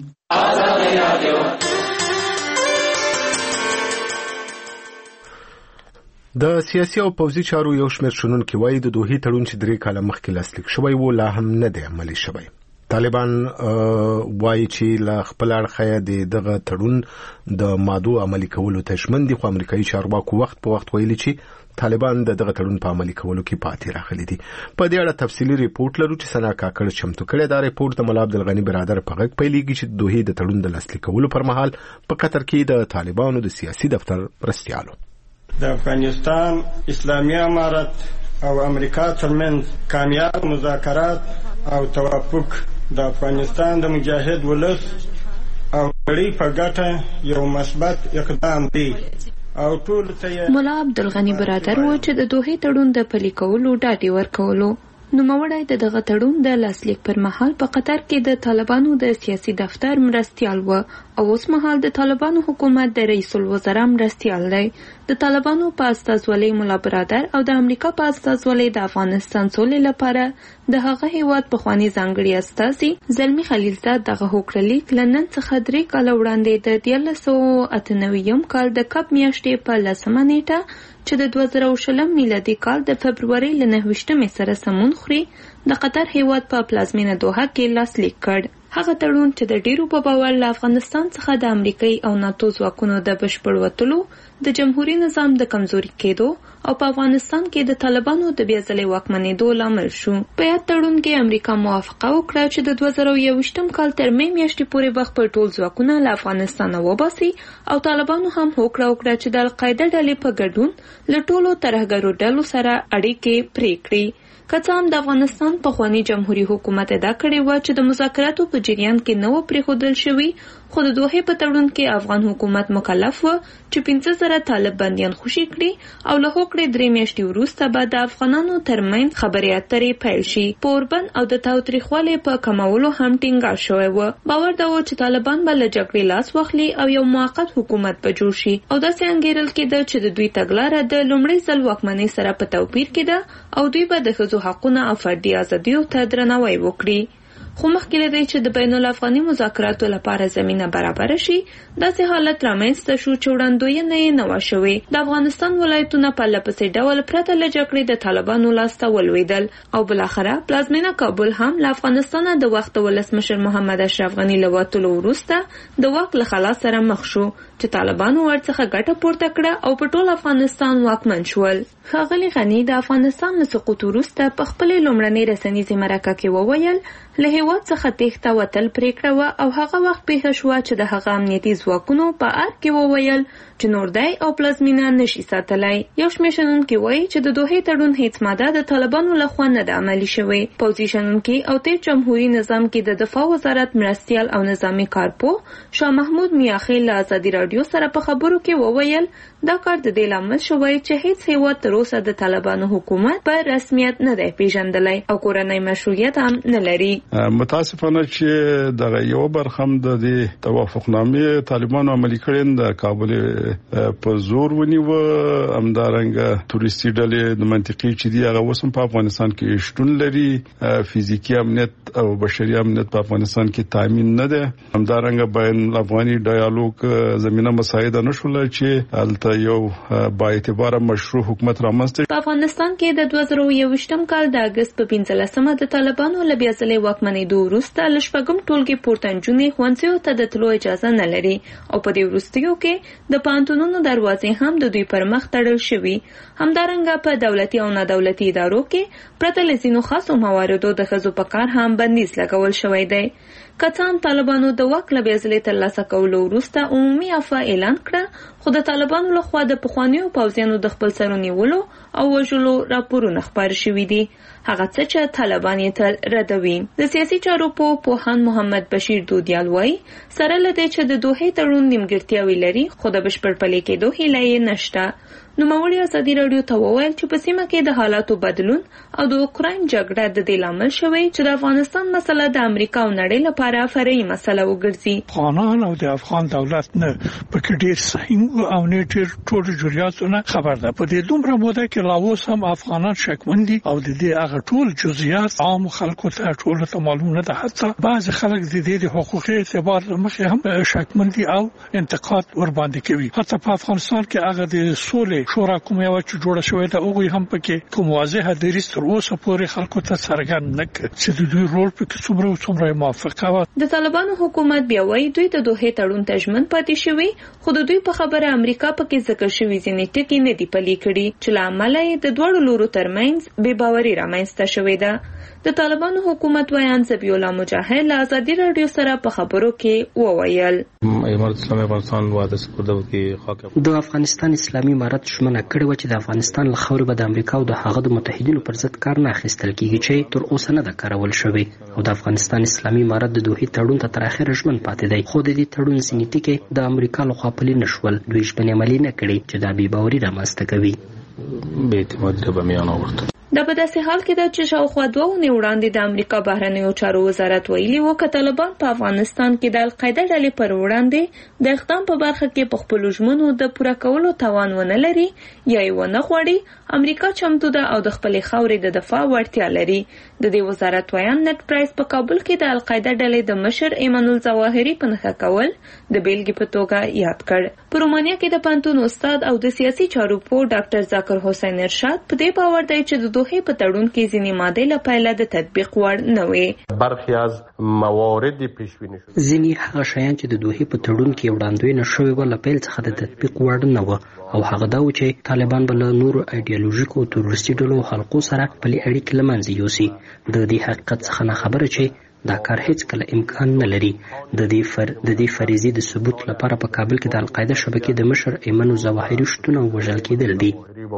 د سیاسي او پوځي چارو یو شمېر شنونکي وایي د دوحې تړون چې درې کاله مخکې لاسلیک شوی و لا هم نه دی عملي شوی. طالبان وایي چې له خپل اړخه د دغه تړون د مادو عملي کولو ته ژمن دي خو امریکایي چارواکو وخت په وخت ویلي چې طالبان د دغه تړون په عملي کولو کې پاتې راغلي دي. په دې اړه تفصیلي ریپورت لرو چې سنا کاکړ چمتو کړی. دا ریپورت د ملا عبدالغني برادر په غږ پیلېږي چې د دوحې د تړون د لاسلیک کولو پر مهال په قطر کې د طالبانو د سیاسي دفتر مرستیالو د افغانستان اسلامي امارت او امریکا ترمنځ کامیاب مذاکرات او توافق د افغانستان د مجاهد ولس او نړۍ په ګټه یو مثبت اقدام دی. ملا عبدالغني برادر و چې د دوحې تړون د پلي کولو ډاډ ورکولو. نوموړی د دغه تړون د لاسلیک پر مهال په قطر کې د طالبانو د سیاسي دفتر مرستیال و او اوس مهال د طالبانو حکومت د رئیس الوزرا مرستیال دی. د طالبانو په استازولۍ ملا برادر او د امریکا په استازولۍ د افغانستان سولې لپاره د هغه هیواد پخوانی ځانګړي استازي زلمی خلیلزاد دغه هوکړلیک له نن څخه درې کاله وړاندې د دیارلس سوه اته نوي کال د کب میاشتې په لسمه نیټه چې د دوه زره شلم میلادي کال د فبرورۍ له نهه ویشتمې سره سمون خوري د قطر هیواد په پلازمینه دوحه کې لاسلیک کړ. هغه تړون چې د ډیرو په باور له افغانستان څخه د امریکای او ناتو ځواکونو د بشپړ وتلو د جمهوریت نظام د کمزوري کېدو او په افغانستان کې د طالبانو د بیا ځلې واکمنېدو لامل شو. په یاد تړون کې امریکا موافقه وکړه چې د دوه زره یوویشتم کال تر مې میاشتې پورې وخت په ټول ځواکونه له افغانستان وباسي او طالبانو هم هوکړه وکړه چې د القاعده ډلې په ګډون له ټولو ترهګرو ډلو سره اړیکې پرې کړي. که څه هم د افغانستان پخوانی جمهوریت حکومت ادعا کړې وه چې د مذاکراتو په جریان کې نه و پرېښودل شوي خو د دوحې په تړون کې افغان حکومت مکلف و چې پنځه زره طالب بندیان خوشي کړي او له هغې درې میاشتې وروسته به د افغانانو ترمنځ خبرې اترې پیل شي. په اوربند او د تاوتریخوالي په کمولو هم ټینګار شوی و. باور دا و چې طالبان به له جګړې لاس واخلي او یو موقت حکومت به جوړ شي او داسې انګیرل کېده چې د دوی تګلاره د لومړي ځل واکمنۍ سره په توپیر کې ده او دوی به د ښځو حقونه او فردي ازادیو ته درناوی وکړي. خو مخکې له دې چې د بین الافغاني مذاکراتو لپاره زمینه برابره شي داسې حالت رامنځته شو چې وړاندوینه یې نه وه شوې. د افغانستان ولایتونه په پرلهپسې ډول پرته له جګړې د طالبانو لاسته ولوېدل او بالاخره پلازمینه کابل هم له افغانستانه د وخت ولسمشر محمد اشرف غني له وتلو وروسته د واک له خلا سره مخ شو چې طالبانو ورڅخه ګټه پورته کړه او په ټول افغانستان واکمن شول. ښاغلي غني د افغانستان له سقوط وروسته په خپلې لومړنۍ رسنیزې مرکه کې وویل له هېواد څخه تېښته وتل پرېکړه وه او هغه وخت پېښه شوه چې د هغه امنیتي ځواکونو په ار کې وویل چې نور دی او پلازمینه نشي ساتلی. یو شمېر شنونکي وایي چې د دوحې تړون هېڅ ماده د طالبانو لخوا نه ده عملي شوې. پوځي شنونکي او تېر جمهوري نظام کې د دفاع وزارت مرستیال او نظامي کارپوه شاه محمود میاخیل له ازادي راډیو سره په خبرو کې وویل دا کار د دې لامل شوی چې هېڅ هېواد تر اوسه د طالبانو حکومت په رسمیت نه دی پیژندلی او کورنۍ مشروعیت هم نه لري. متاسفانه چې دغه یو برخه هم د دې توافقنامې طالبانو عملي کړي د کابل په زور ونیو. همدارنګه تورستي ډلې د منطقي چې دی هغه اوس هم په افغانستان کې شتون لري. فزیکي امنیت او بشري امنیت په افغانستان کې تامین نه ده. همدارنګه بین الافغاني ډایالوګ زمينه مساعده نشول چې البته یو با اعتبار مشروع حکومت رامنځته. په افغانستان کې د دوه زره یوویشتم کال د اگست په پنځلسمه د طالبانو له بیا ځلې واکمنېدو وروسته له شپږم ټولګي پورته نجونې ښوونځیو ته د تلو اجازه نه لري او په دې وروستیو کې د پوهنتونونو دروازې هم د دوی پر مخ تړل شوي. همدارنګه په دولتي او نادولتي ادارو کې پرته له ځینو خاصو مواردو د ښځو په کار هم بندیز لګول شوی دی. که څه هم طالبانو د واک له بیا ځلې ترلاسه کولو وروسته عمومي عفوه اعلان کړه خو د طالبانو لخوا د پخوانیو پوځیانو د خپل سرو نیولو او وژلو راپورونه خپاره شوي دي. هغه څه چې طالبان یې تل ردوي. د سیاسي چارو په پوهاند محمد بشیر دودیال وایي سره له دې چې د دوحې تړون نیمګړتیاوې لري خو د بشپړ پلي کېدو هیله یې نشته. نوموړي ازادي راډیو ته وویل چې په سیمه کې د حالاتو بدلون او د اوکراین جګړه د دې لامل شوی چې د افغانستان مسله د امریکا او نړۍ لپاره فرعي مسله وګرځي. افغانان او د افغان دولت نه پکې ډېر سهیم او نه ډېر ټول جزئیاتونه خبر ده. په دې دومره موده کې لا اوس هم افغانان شکمن دي او د دې هغه ټول جزئیات عام خلکو ته ټول ته معلوم نه ده. حتی بعض خلک د دې د حقوقي اعتبار مخې هم شکمن دي او انتقاد ور باندې کوي. حتی په افغانستان کې هغه د سولې شورا کومه یو چې جوړه شوې ده هغه هم پکې کوم واضحه دریس تر اوسه پورې خلکو ته څرګند نه کړ چې د دوی رول پکې څومره څومره موافقه و. د طالبانو حکومت بیا وایي دوی د دوحې تړون ته ژمن پاتې شوي خو د دوی په خبره امریکا پکې ذکر شوي ځینې ټکي نه دي پلي کړي چې له امله یې د دواړو لورو ترمنځ بې باوري رامنځته شوې ده. د طالبانو حکومت ویان ذبیح الله مجاهد له ازادي راډیو سره په خبرو کې وویل امارت اسلامي افغانستان واده سپارده کې خاک د افغانستان اسلامي امارت شمنه کړې و چې د افغانستان له خاورې به د امریکا او د هغه د متحدینو پر ضد کار نه اخیستل کیږي چې تر اوسه نه ده کارول شوی او د افغانستان اسلامي امارت د دوحې تړون ته تر اخره ژمن پاتې دی. خو د دې تړون ځینې ټکي د امریکا لخوا پلي نه شول. دوی ژمنې عملي نه کړې چې دا بې باوري رامنځته کوي. بې اعتمادي به میان آورد. دا په داسې حال کې ده چې شاوخوا دوه اونۍ وړاندې د امریکا بهرنیو چارو وزارت ویلي و که طالبان په افغانستان کې د القاعده ډلې پر وړاندې د اقدام په برخه کې په خپلو ژمنو د پوره کولو توان ونه لري یا یې ونه غواړي امریکا چمتو ده او د خپلې خاورې د دفاع وړتیا لري. د دې وزارت ویان نت پرایس په کابل کې د القاعده ډلې د مشر ایمان الظواهري په نښه کول د بیلګې په توګه یاد کړ. په رومانیا کې د پوهنتون استاد او د سیاسي چارو پوه ډاکټر ذاکر حسین ارشاد په دې باور دی چې د دوحې په تړون کې ځینې مادې له پیله د تطبیق وړ نه وي. برخی از موارد پیشبینی شده ځینې هغه شیان چې د دوحې په تړون کې وړاندوینه شوې وه له پیل څخه د تطبیق وړ نه وه او هغه دا و چې طالبان به له نورو ایډیالوژیکو تروریستي ډلو حلقو سره خپلې اړیکې له منځه یوسي. د دې حقیقت څخه نه خبره چې دا کار هیڅ کله امکان نه لري. د دې فر د دې فریضې د ثبوت لپاره په کابل کې د القاعده شبکې د مشر ایمن الظواهري شتون او وژل کېدل دي.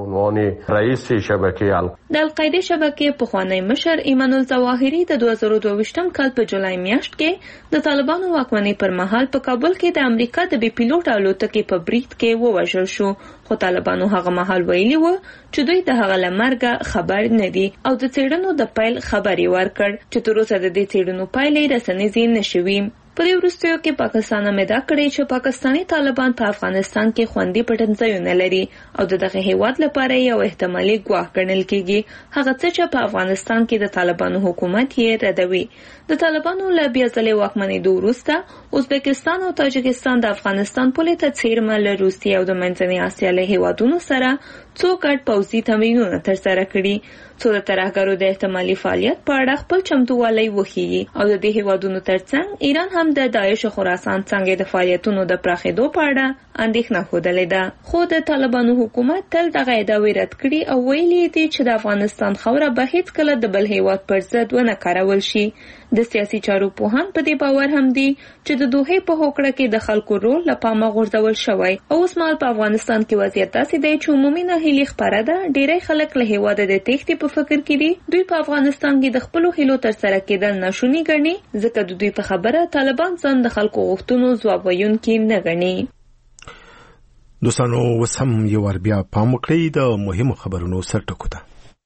د القاعده شبکې پخوانی مشر ایمن الظواهري د دوه زره دوه ویشتم کال په جولای میاشت کې د طالبانو واکمنۍ پر مهال په کابل کې د امریکا د بي پیلوټ الوتکې په برید کې ووژل شو، خو طالبانو هغه مهال ویلي و چې دوی د هغه له مرګه خبر نه دي او د څېړنو د پیل خبري ورکړ چې تر اوسه د دې څېړنو پایلې رسنیزې نشوي. په دې وروستیو کې پاکستان امید کړی چې پاکستاني طالبان په افغانستان کې خوندي پټنځایونه لري او دغه هیواد لپاره یو احتمالي ګواښ ګڼل کېږي، هغه څه چې په افغانستان کې د طالبانو حکومت یې ردوي. د طالبانو له بیا ځلې واکمنېدو وروسته ازبکستان او تاجکستان د افغانستان پولې ته څیرمه له روسیې او د منځنۍ اسیا له هیوادونو سره څو ګډ پوځي تمرینونه ترسره کړي، څو د ترهګرو د احتمالي فعالیت په اړه خپل چمتووالی وښیي او د دې هیوادونو ترڅنګ ایران هم د داعش خراسان څنګه د فعالیتونو د پراخېدو په اړه اندېښنه ښودلې ده. خو د طالبانو حکومت تل دغه ادعاوې رد کړي او ویلي دي چې د افغانستان خاوره به هیڅکله د بل هیواد پر ضد ونه کارول شي. د سیاسي چارو پوهان په دې باور هم دي چې د دوحې په هوکړه کې د خلکو رول له پامه غورځول شوی او اوس مهال په افغانستان کې وضعیت داسې دی چې عمومي ناهیلي خپره ده. ډېری خلک له هیواده د تېښتې په فکر کې دي. دوی په افغانستان کې د خپلو هیلو ترسره کېدل ناشوني ګڼي، ځکه د دوی په خبره طالبان ځان د خلکو غوښتنو ځواب ویونکي نه ګڼي. دوستانو اوس هم یو ور بیا پام وکړئ د مهمو خبرونو سرټکو ته.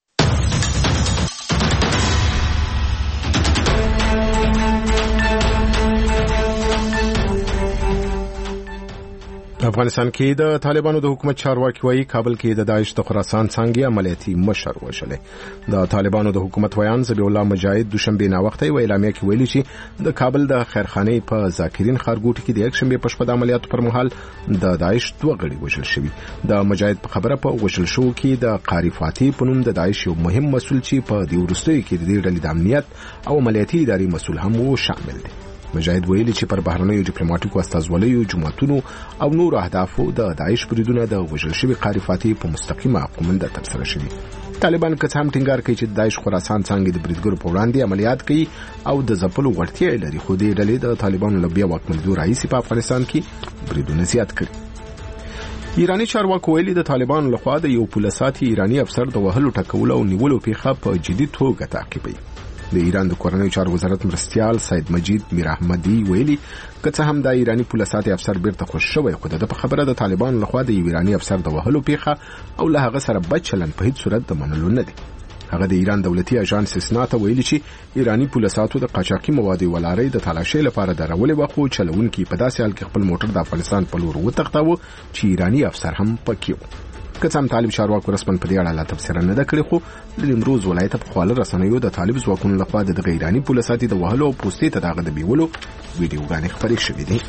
افغانستان کې د طالبانو د حکومت چارواکي وایي کابل کې د داعش د خراسان څنګه عملیاتي مشر وشلې. د طالبانو د حکومت ویان ذبیح الله مجاهد دوشنبه ناوخته یو اعلامیه کې ویلي چې د کابل د خیرخانه په ذاکرین ښارګوټ کې د یک شنبه په شپه د عملیاتو پر مهال د داعش دوه غړي وژل شوي. د مجاهد په خبره په وژل شو کې د قاری فاتح په نوم د داعش یو مهم مسؤل چې په دې وروستیو کې د دې ډلې د امنیت او عملیاتي ادارې مسؤل هم و شامل دي. مجاهد ویلي چې پر بهرنیو ډیپلوماټیکو استازولیو جماعتونو او نور اهدافو د داعش بریدونه د وژل شوي قاری فاتح په مستقیمه قومنده ترسره شوي. طالبان که څه هم ټینګار کوي چې داعش خراسان څنګه د بریدګرو په وړاندې عملیات کوي او د ځپلو وړتیا لري، خو دې ډلې د طالبانو له بیا واکمنېدو راهیسې په افغانستان کې بریدونه زیات کړي. ایرانی چارواکو ویلي د طالبانو لخوا د یو پولیساتي ایرانی افسر د وهلو ټکولو او نیولو پیښه په جدي توګه تعقیبوي. د ایران د کورنیو چارو وزارت مرستیال سید مجید میر احمدی ویلي که څه هم د ایرانی پولیساتي افسر بیرته خوش شوی، خو د په خبره د طالبانو لخوا د یو ایرانی افسر د وهلو پیښه او له هغه سره بد چلند په هیڅ صورت د منلو نه دی. هغه د ایران دولتي اژانس سنا ته ویلي چې ایرانی پولیساتو د قاچاقي موادو ولارۍ د تلاشۍ لپاره درولې وخت چلونکي په داسې حال کې خپل موټر د افغانستان په لور وتښتاوه چې ایرانی افسر هم پکې و. که څه هم طالب چارواکو رسمن په دې اړه لا تفسیر نه ده کړې، خو د نیمروز ولایت په خواله رسنیو د طالب ځواکونو لخوا د غیرانی پولیساتي د وهلو او پوستې ته دغه د بیولو ویډیوګانې خپرې شوې دي.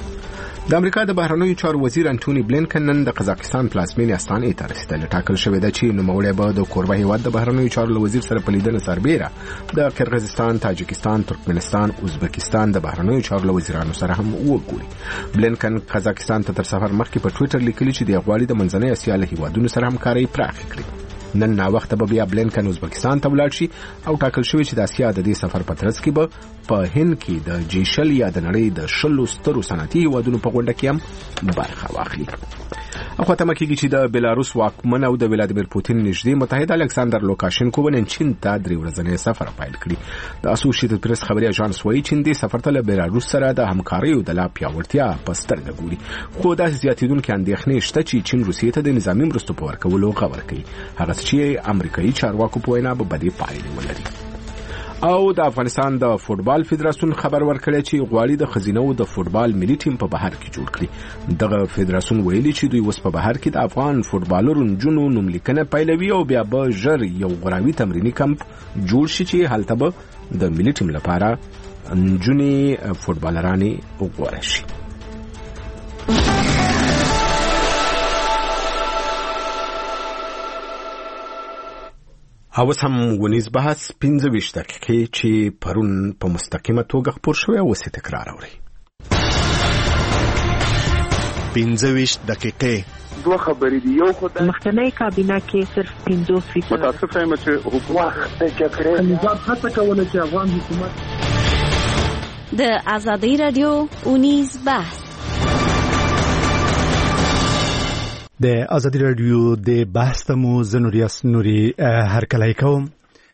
د امریکا د بهرنیو چارو وزیر انټونی بلینکن نن د قزاقستان پلازمینې استانې ته رسیدلی. ټاکل شوې ده چې نوموړی به د کوربه هیواد د بهرنیو چارو له وزیر سره په لیدنه سربیره د قرغیزستان، تاجکستان، ترکمنستان، ازبکستان د بهرنیو چارو له وزیرانو سره هم وګوري. بلینکن قزاقستان ته تر سفر مخکې په ټویټر لیکلي چې د غواړي د منځنۍ اسیا له هیوادونو سره همکاري پراخه کړي. نن ناوخته به بیا بلینکن ازبکستان ته ولاړ شي او ټاکل شوی چې د اسیا د دې سفر په ترڅ کې به په هند کې د جیشل یا د نړۍ د شلو سترو صنعتي هیوادونو په غونډه کې هم برخه واخلي. اخو ته مکیږي چې د بلاروس واکمن او د ولادیمیر پوتین نږدې متحد الکساندر لوکاشنکو نن چین ته درې ورځنی سفر پیل کړی. د اسوسییټډ پریس خبري اژانس وایي چې د سفر ته له بلاروس سره د همکارۍ او د لا پیاوړتیا په سترګه ګوري، خو د زیاتیدونکو اندېښنې شته چې چین روسیې ته د نظامی مرستو په ورکولو غوړ کوي، هغه چې امریکایي چارواکو په وینا به بدې پایلې ولري. او د افغانستان د فوتبال فدراسیون خبر ورکړی چې غواړي د خزینو د فوتبال ملي ټیم په بهر کې جوړ کړي. دغه فدراسیون ویلي چې دوی اوس په بهر کې د افغان فوتبالرو نجونو نوملیکنه پیلوي او بیا به ژر یو غوراوي تمرینی کمپ جوړ شي چې هلته به د ملي ټیم لپاره نجونې فوتبالرانې وغوړه شي. اوس هم ونیز بحث پنځه ویشت دقیقې چې پرون په مستقیمه توګه خپور شوی اوس یې تکرار اورئ. پنځه ویشت دقیقې دوه خبرې دي. یو خو د مخکنۍ کابینه کې صرف پنځوس فیصد متاسفه یم چې حکومت د جګړې نظام هڅه کوله چې افغان حکومت د ازادي رادیو اونیز بحث د ازادي رادیو د بحث تمو زنوریاس نوري هر کله کوم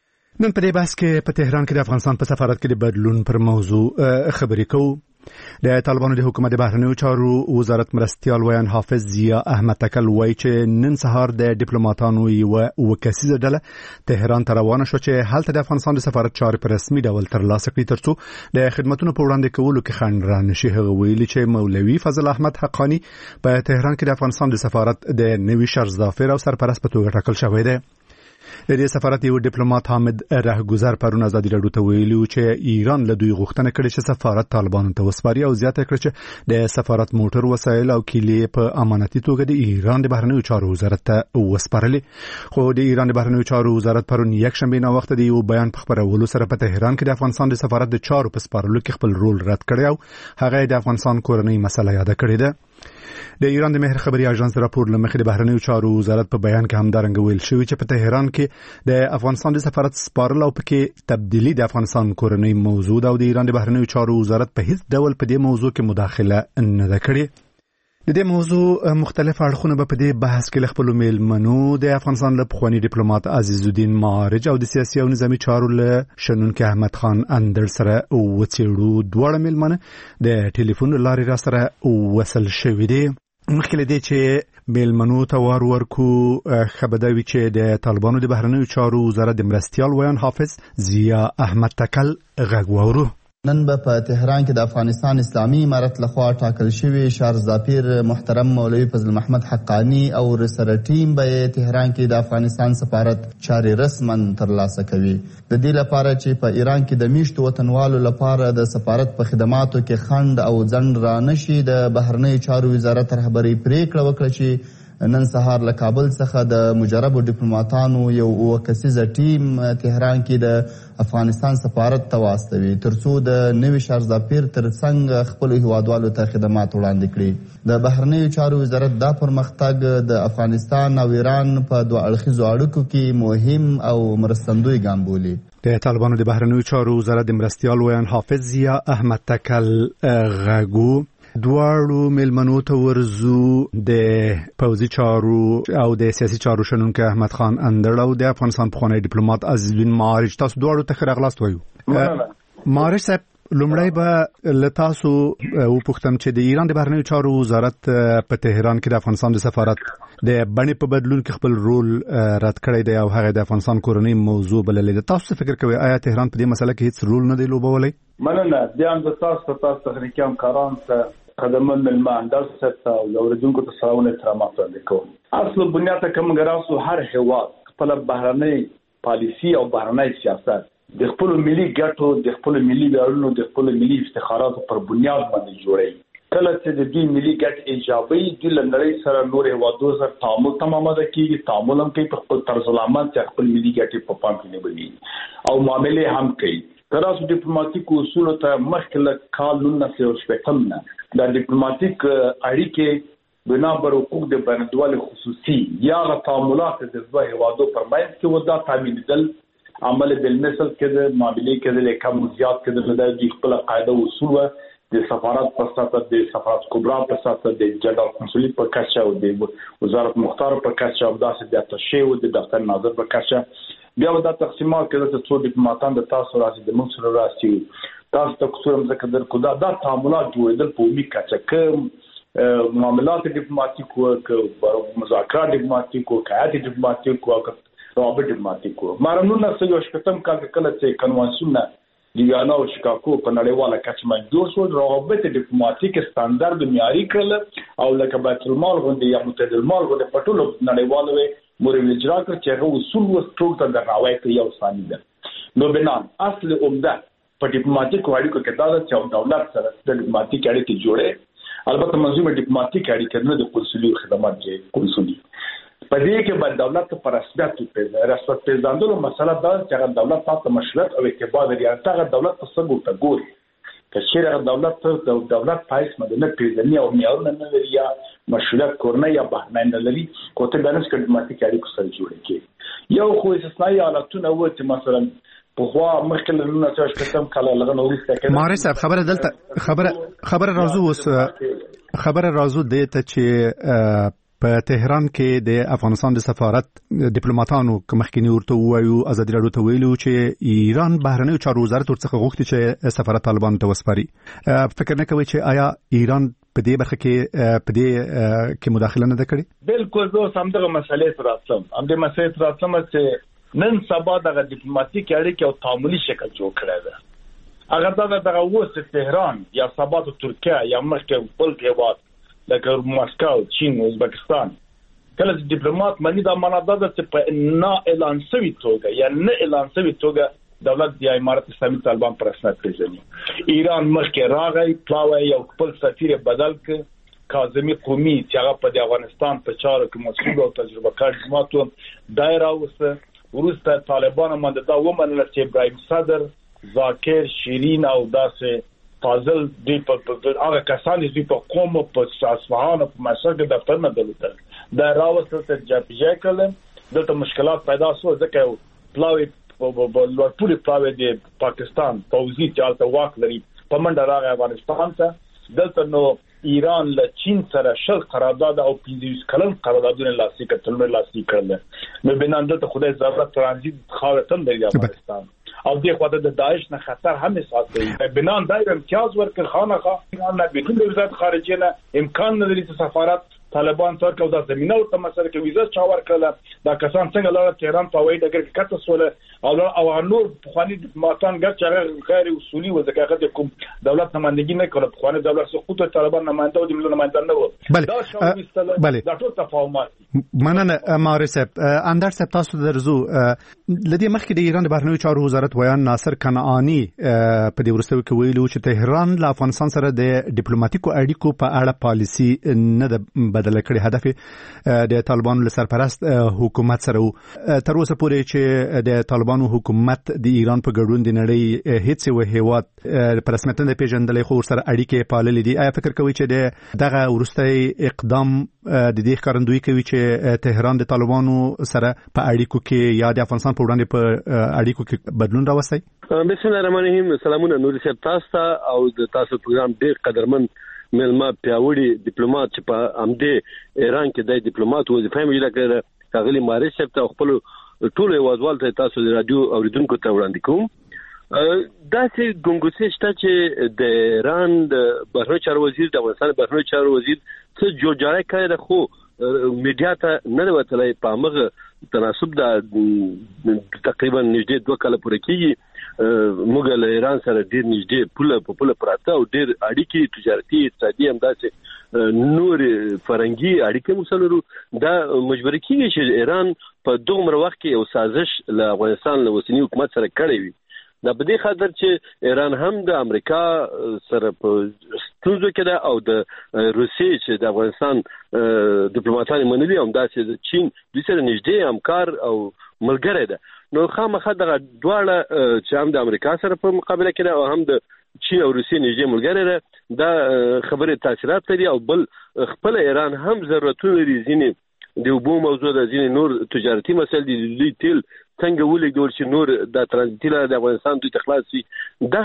نن په دې بحث کې په تهران کې د افغانستان په سفارت کې د بدلون پر موضوع خبرې کوو. د طالبانو د حکومت د بهرنیو چارو وزارت مرستیال ویان حافظ ضیا احمد تکل وایي چې نن سهار د ډیپلوماټانو یو وکسیزه ډله تهران ته روانه شو چې هلته د افغانستان د سفارت چارې په رسمي ډول ترلاسه کړي ترڅو د خدماتو په وړاندې کولو کې خنډ را نشي. هغه ویلي چې مولوي فضل احمد حقانی په تهران کې د افغانستان د سفارت د نوي شرزافر او سرپرست په توګه ټاکل شوی دی. د دې سفارت یو ډیپلوماټ حامد رهګذر پرون ازادي راډیو ته ویلي چې ایران له دوی غوښتنه کړې چې سفارت طالبانو ته وسپاري او زیاته کړې چې د سفارت موټر وسایل او کیلې په امانتي توګه د ایران د بهرنیو چارو وزارت ته وسپارلې. خو د ایران د بهرنیو چارو وزارت پرون یک شنبه نه وخت د یو بیان په خبرولو سره په تهران کې د افغانستان د سفارت د چارو په سپارلو کې خپل رول رد کړی او هغه د افغانستان کورنۍ مسله یاد کړې ده. د ایران د مهر خبري اژانس راپور لمخې د بهرنیو چارو وزارت په بیان کې همدارنګه ویل شوی چې په تهران کې د افغانستان د سفارت سپارل او پکې تبدیلی د افغانستان کورنۍ موضوع او د ایران د بهرنیو چارو وزارت په هیڅ ډول په دې موضوع کې مداخله نه ده کړې. د دې موضوع مختلف اړخونه په دې بحث کې خپل میلمنو د افغانستان له پخوانی ډیپلوماټ عزیز الدین معارج او د سیاسي او نظامی چارو له شنونکو احمد خان اندر سره وڅېړو. دواړه میلمنه د ټلیفون لارې را سره وصل شوي دي. مخکې دې چې میلمنو ته وار ورکو خبردوي چې د طالبانو د بهرنیو چارو وزارت د مرستیال ویان حافظ ضیا احمد تکل غږ واورو. نن به په تهران کې د افغانستان اسلامي امارت لخوا ټاکل شوی شارزافیر محترم مولوي فضل محمد حقانی او رسره ټیم به تهران کې د افغانستان سفارت چارې رسما ترلاسه کوي. د دې لپاره چې په ایران کې د میشتو وطنوالو لپاره د سفارت په خدماتو کې خنډ او ځنډ را نشي، د بهرنیو چارو وزارت رهبري پریکړه وکړه چې نن سهار له کابل څخه د مجربو ډیپلوماټانو یو اوه کسیزه ټیم تهران کې د افغانستان سفارت ته واستوي ترڅو د نوي شارزافیر ترڅنګ خپل هیوادوالو ته خدمات وړاندې کړي. د بهرنیو چارو وزارت دا پرمختګ د افغانستان او ایران په دوه اړخیزو اړیکو کې مهم او مرستندوی ګام بولي. د طالبانو د بهرنیو چارو وزارت د مرستیال ویان حافظ ضیا احمد تکل غږو. دواړو میلمنو ته ورزو د پوځي چارو او د سیاسي چارو شنونکو احمد خان اندړ او د افغانستان پخوانی ډیپلوماټ عزیز الدین معارج. تاسو دواړو ته ښه راغلاست وایو. معارج صاحب لومړی به له تاسو وپوښتم چې د ایران د بهرنیو چارو وزارت په تهران کې د افغانستان د سفارت د بڼې په بدلون کې خپل رول رد کړی دی او هغه د افغانستان کورنۍ موضوع بللې ده. تاسو څه فکر کوئ آیا تهران په دې مسله کې هیڅ رول نه دی لوبولی؟ مننه. د هم د تاسو تاسو تخنیکي همکاران ته خدمت ملمان درس ته او اوریدونکو ته سلامونه احترامات وړاندې کوم. اصل بنیاد ته کوم ګراسو هر هیواد خپل بهرنۍ پالیسی او بهرنۍ سیاست د خپل ملي ګټو د خپل ملي ویاړونو د خپل ملي افتخاراتو پر بنیاد باندې جوړوي. کله چې د دې ملي ګټ ایجابي د لنړۍ سره نور هیوادو سره تعامل تمامه ده کیږي، تعامل هم کوي په خپل طرز العمل چې خپل ملي ګټې په پام کې نیولي او معاملې هم کوي. تراسو ډیپلوماټیک اصول ته مخکې له کال نولس سوه شپږم نه د ډیپلوماټیک اړیکې بنابر حقوق د بینالمللي خصوصي یا تعاملات د دوه هیوادو پر منځ کې ودا تامینېدل عمل بالمثل کې د معاملې کې د کم زیات کې د خپل قاعده او اصول د سفارت په ساتل د سفارت کبرا په ساتل د جنرال کنسولي په کچه او د وزارت مختار په کچه او داسې د اتشه او د دفتر ناظر په کچه بیا دا تقسیمات کې د څو ډیپلوماټان د تاسو راځي د موږ سره راځي تاسو ته کوم ځکه در کو دا د تعاملات جوړېدل په می کچه کوم معاملات ډیپلوماټیک او مذاکرات ډیپلوماټیک او قاعده ډیپلوماټیک او روابط ډیپلوماټیک مارنو نه څه یو شپږم کال کله چې کنوانسیون د ویانا او شیکاګو په نړیواله کچه باندې جوړ شو، روابط ډیپلوماټیک ستاندرد معیاري کړل او لکه بیت المال غونډه یا متحد المال غونډه په ټولو نړیوالو موري اجرا کړ چې هغه اصول و ټول ته درناوی کوي او ثاني ده. نو بنان اصل عمده په ډیپلوماټیک اړیکو کې دا چې دولت سره د ډیپلوماټیک اړیکې جوړې، البته منظومه ډیپلوماټیک اړیکې نه د کنسولي خدمات کې کنسولي په دې کې باید دولت په رسمیت په رسمیت پیژندلو مسله دا چې هغه دولت تاسو مشروعیت او اعتبار لري، هغه دولت په څنګه ته ګوري که چیرې دولت ته دولت پایس مده نه پیژني او معیارونه نه لري یا مشروعیت کورنۍ یا بهرنۍ نه لري، کوته باندې ډیپلوماټیک اړیکو سره جوړې کې یو خو استثنایی حالتونه و چې مثلا په خوا مخکې له نولس سوه شپږم کال لغه نو وروسته ماري صاحب خبره دلته خبره خبره راځو اوس خبره راځو د ته چې په تهران کې د افغانستان د سفارت ډیپلوماټانو مخکینی ورته وایو ازادي راډیو ته ویلو چې ایران بهرنیو چارو وزارت ورڅخه غوښتي چې سفارت طالبان ته وسپاري. فکر نه کوي چې آیا ایران په دې برخه کې په دې کې مداخله نه کړي؟ بالکل زه هم دغه مسلې سره راځم. هم دې مسلې سره راځم چې نن سبا دغه ډیپلوماټیک اړیکې او تعاملي شکل جوړ کړی دی. اگر دا دغه وسه تهران یا سبا د ترکیه یا مخکې بل هیواد لکه مسکو، چین، ازبکستان کله چې ډیپلوماټ منی دا معنا ده چې په نه اعلان شوی توګه یا نه اعلان شوی توګه دولت د امارت اسلامي طالبان پر اساس پیژني. ایران مخکې راغی پلاوی یو خپل سفیر بدل ک کاظمی قومي چې هغه په افغانستان په چارو کې مسؤل او تجربه کار جماعت دایره وسه ورسته طالبان باندې دا ومنل چې ابراهیم صدر، ذاکر، شیرین او داسې فاضل دی په هغه کسان چې په قوم په اصفهان په مشهد کې دفتر نه دلته دا راوسته چې جاپیجا کړل دلته مشکلات پیدا شو ځکه پلاوی په لوړپوړي پلاوی د پاکستان پوځي چالت واک لري په منډه راغی افغانستان ته دلته نو ایران له چین سره شل قرارداد او پنځه کلن قراردادونه لاسلیک کړل لاسلیک کړل نو بنان دلته خدای زړه ترانزیت خاورتن دی افغانستان او دې خواته د داعش نه خطر هم احساس کوي. بنان دایر امتیاز ورکړ خانقه ایران نه بدون وزارت خارجه نه امکان نه لري چې سفارت طالبان تر کو د زمينه او تمسره کې ویزه چا ورکړه دا کسان څنګه لاله تهران په وای دغه کې کته سوله او او نور بخواني ماتان ګر چې غیر اصولي و ځکه د کوم دولت نمائندګي نه کړ بخواني دولت سقوط طالبان نمائنده او د ملي نمائنده نه و دا شاو بله دا ټول تفاهمات مننه مارسب اندر سب تاسو درزو لدی مخکې د ایران د بهرنیو چارو وزارت ویان ناصر کنعانی په دې ورستوي کې ویلو چې تهران له افغانستان سره د ډیپلوماټیکو اړیکو په اړه پالیسی نه د بدل کړي هدف د طالبانو له سرپرست حکومت سره تر اوسه پورې چې د طالبانو حکومت د ایران په ګډون د نړۍ هیڅ یو هیواد په رسمیت نه پیژندلې خو سره اړیکې پاللې دي. آیا فکر کوي چې د دغه ورستۍ اقدام د دې ښکارندوی کوي چې تهران د طالبانو سره په اړیکو کې یا د افغانستان په وړاندې په اړیکو کې بدلون راوستي؟ بسم الله الرحمن الرحیم. سلامونه نور صاحب تاسو او د تاسو پروګرام ډیر قدرمن ملما پیاوړي ډیپلوماټ چې په امده ایران کې د ډیپلوماټ وظیفه یې لکه کاغلی مارش صاحب ته خپل ټول یوازوال ته تاسو د رادیو اوریدونکو ته وړاندې کوم. دا چې ګونګوسې شته چې د ایران د بهرنیو چارو وزیر د افغانستان بهرنیو چارو وزیر څه جوړجاړی کړی ده خو میډیا ته نه وتلی په هغه تناسب د تقریبا نږدې دوه کاله پورې کېږي موږ له ایران سره ډېر نږدې پوله په پوله پراته او ډېر اړیکې تجارتي اقتصادي همداسې نور فرهنګي اړیکې مو سره لرو. دا مجبور کېږي چې ایران په دومره وخت کې یو سازش له افغانستان له اوسني حکومت سره کړی وي. دا په دې خاطر چې ایران هم د امریکا سره په ستونزو کې ده او د روسیې چې د افغانستان ډیپلوماټان منلي هم داسې د چین د سره نږدې همکار او ملګری ده. نو خامخا دغه دواړه چې هم د امریکا سره په مقابله کې ده او هم د چین او روسیې نږدې ملګری ده دا خبرې تاثیرات لري او بل خپل ایران هم ضرورتونه لري. ځینې د اوبو موضوع ده، ځینې نور تجارتي مسایل دي، د دوی تیل څنګه ولېږدول چې نور د ترانزیتي لاره د افغانستان دوی ته خلاص وي.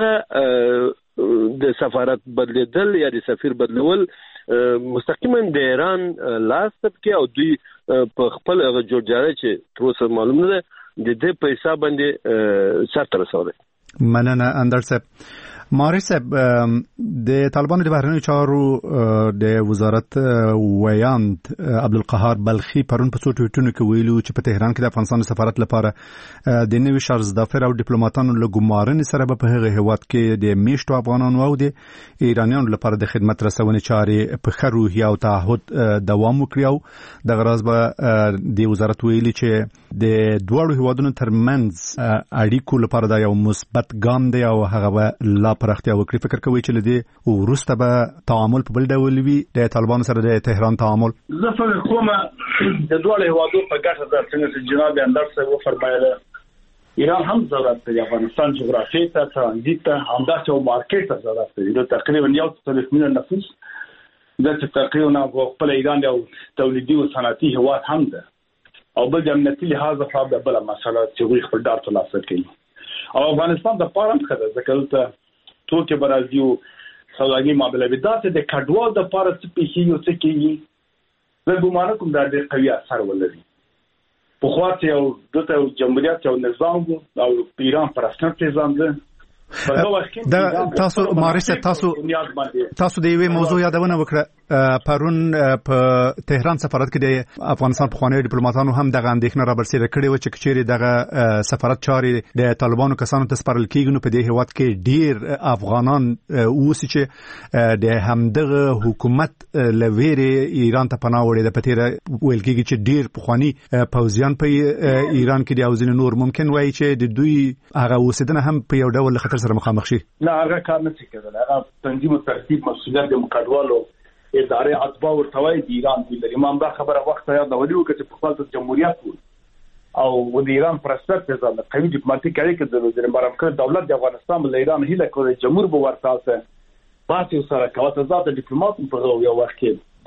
دغه د سفارت بدلیدل یا د سفیر بدلول مستقیما د ایران لاس تپکې او دوی په خپل هغه جوړجاړی چې تر اوسه معلوم نه ده د دې په حساب باندې سرته رسولی. مننه اندر صاحب. ماري صاحب د طالبانو د بهرنیو چارو د وزارت ویاند عبدالقهار بلخي پرون په څو ټویټونو کې ویلو چې په تهران کې د افغانستان سفارت لپاره د نوي شارزدافر او ډیپلوماټانو له ګمارنې سره به په هغه هیواد کې د میشتو افغانانو او د ایرانیانو لپاره د خدمت رسونې چارې په ښه روحیه او تعهد دوام وکړي. او دغه راز به د وزارت ویلي چې د دواړو هیوادونو ترمنځ اړیکو لپاره دا یو مثبت ګام دی او هغه به لا پراختیا وکړي. فکر کوي چې لدی وروسته به تعامل په بل ډول وي د طالبانو سره د تهران تعامل؟ زه فکر کوم د دوه هیوادو په ګټه ده چې جناب اندر صاحب وفرمایله ایران هم ضرورت لري، افغانستان جغرافیې ته ترانزیت ته همداسې یو مارکیټ ته ضرورت لري. د تقریبا یو څلوېښت میلیون نفوس د چې تقریبا خپل ایران یو تولیدي او صنعتي هیواد هم ده او بل د امنیتي لحاظ خو د بل مسله چې وي خپل ډار ترلاسه کوي. او افغانستان د پاره خدای ځکه ته توکي برازیو سوداګي معاملې به داسې د کډوال د پاره څه پیښي یو څه کیږي زه ګومان کوم دا ډېر قوي اثر ولري په خواته یو دته جمهوریت یو نظام او ایران پر اساس نظام ده دا تاسو مارسه تاسو تاسو د یوې موضوع یادونه وکړه پرون په تهران سفارت کې د افغانستان پخوانی ډیپلوماټانو هم دغه اندېښنه را برسېره کړې و چې چیرې دغه سفارت چارې د طالبانو کسانو ته سپارل کېږي نو په دې هیواد کې ډیر افغانان اوسي چې د همدغه حکومت لویرې ایران ته پناه وړي د پتیره ویل کېږي چې ډیر پخوانی پوځیان په ایران کې د اوزین نور ممکن وایي چې د دوی هغه اوسیدنه هم په یو ډول خطر سره مخامخ شي. نه هغه کار نه کېدل. هغه تنظیم او ترتیب مسؤلیت د مقدوالو ادارې اتباع ورتوي د ایران د امام دا خبره وخت یاد ولې وکړي په خپل جمهوریت او د ایران پرسپکټ ځل قوي ډیپلوماټیک اړیکې د وزیر مرکز دولت د افغانستان له ایران هیله کوي جمهور به ورتاسه باسي سره کاوه ذات ډیپلوماټ په یو وخت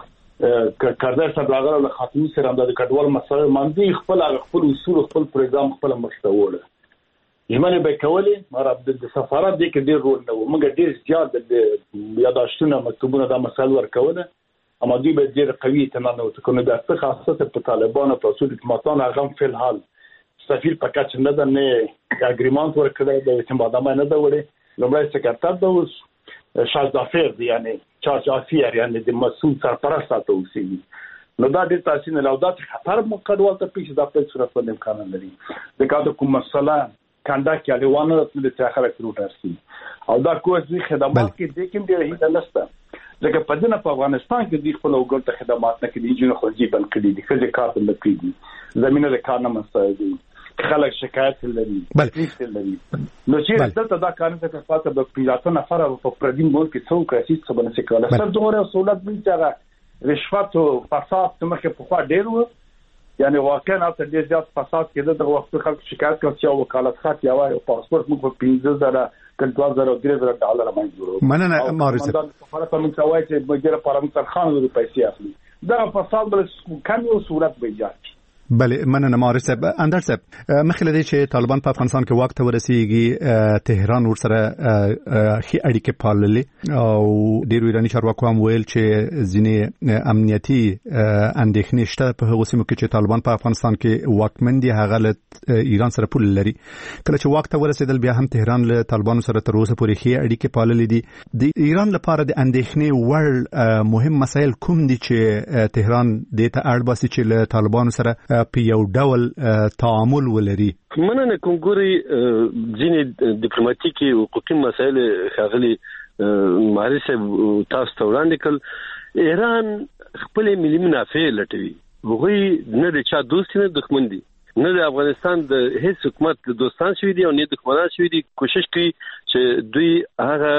کې کاردار صاحب راغله له خاطر سره د کډوال مسله باندې خپل خپل اصول خپل پروګرام خپل مشتوله یمنه به کولی مراب د سفارت د کې ډیر رول نه و موږ ډیر زیات د یاداشتونه مکتوبونه د مسایل ورکوونه اما دوی به ډیر قوي تمام نو تکونه د څه خاصه په طالبانو په اصول ډیپلوماټانو هغه په الحال سفیر پکاچ نه ده نه اګریمنت ورکړی د اعتماد نه ده وړي لومړی سکرټر د اوس شاز دافیر دی یعنی چارج افیر یعنی د مسؤل سرپرست اوسي نو دا د تاسو نه لاودات خطر مقدوال ته پیښ د خپل صورت په امکان لري د کاته کوم مسله کنده کې الیوانه د تاخره کروټر سي او دا کوڅې خدمات کې د کوم ډیر هیله نشته ځکه په دنه په افغانستان کې د خپل وګړو خدمات نه کړي چې خو ځي بند کړي دي خځه کار نه کړي زمينه د کار نه مسایل دي خلک شکایت لري بل لري نو چې دلته دا کار نه کوي په پیلاتو نفر په پردیم بول کې څو کړي چې څه بنه کړي سر دوره سہولت به چې رشوت او فساد تمخه په خوا ډیر و یعنی واقعا اته د زیات فساد کې د وخت خلک شکایت کوي چې وکالت خاط یا او پاسپورت موږ په پنځه زره کنټوال زره درې زره ډالر باندې جوړو مننه مارسه سفارت هم کوي چې بګره پارلمان خان ورو پیسې اخلي دا فساد بل کم یو صورت به ایجاد بله مننه مارسه اندر صاحب مخکې لدی چې طالبان په افغانستان کې وخت ورسیږي تهران ورسره خي اړیکې پاللې او ډیر ایرانی چارواکو هم ویل چې ځینې امنیتي اندېښنې شته په هغه سیمو کې چې طالبان په افغانستان کې واکمن دي هغه له ایران سره پول لري کله چې وخت ورسېدل بیا هم تهران له طالبانو سره تر اوسه پورې خي اړیکې پاللې دي د ایران لپاره د اندېښنې وړ مهم مسایل کوم دي چې تهران د ته اړ باسي چې له طالبانو سره په یو ډول تعامل ولري مننه کوم ګوري ځینې ډیپلوماټیکي او حقوقي مسایل خاغلي مارسه تاسو ته وړاندې کړ ایران خپل ملي منافع لټوي هغوی نه د چا دوست نه دښمن دي نه د افغانستان د هیڅ حکومت د دوستان شوی دي او نه دښمنان شوی دي کوشش کوي چې دوی هغه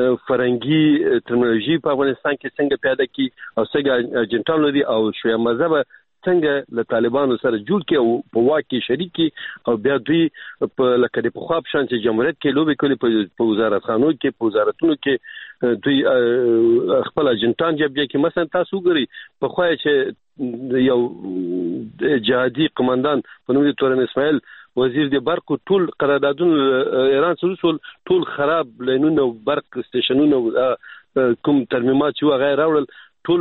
فرنګي ټرمینالوژي په افغانستان کې څنګه پیدا کی او څنګه اجنټان لري او شوی مذهب څنګه له طالبانو سره جوړ کې او په واکه شریکي او بیا دوی په لکه د پخواب شان چې جمهوریت کې لوبي کوي په وزارت خانو کې په وزارتونو کې دوی خپل اجنټان جبجه کې مثلا تاسو ګوري په خوای چې یو جهادي قومندان په نوم د تورن اسماعیل وزیر د برق ټول قراردادونه ایران سره ټول خراب لینونه برق سټیشنونه کوم ترمیمات چې غیر راوړل ټول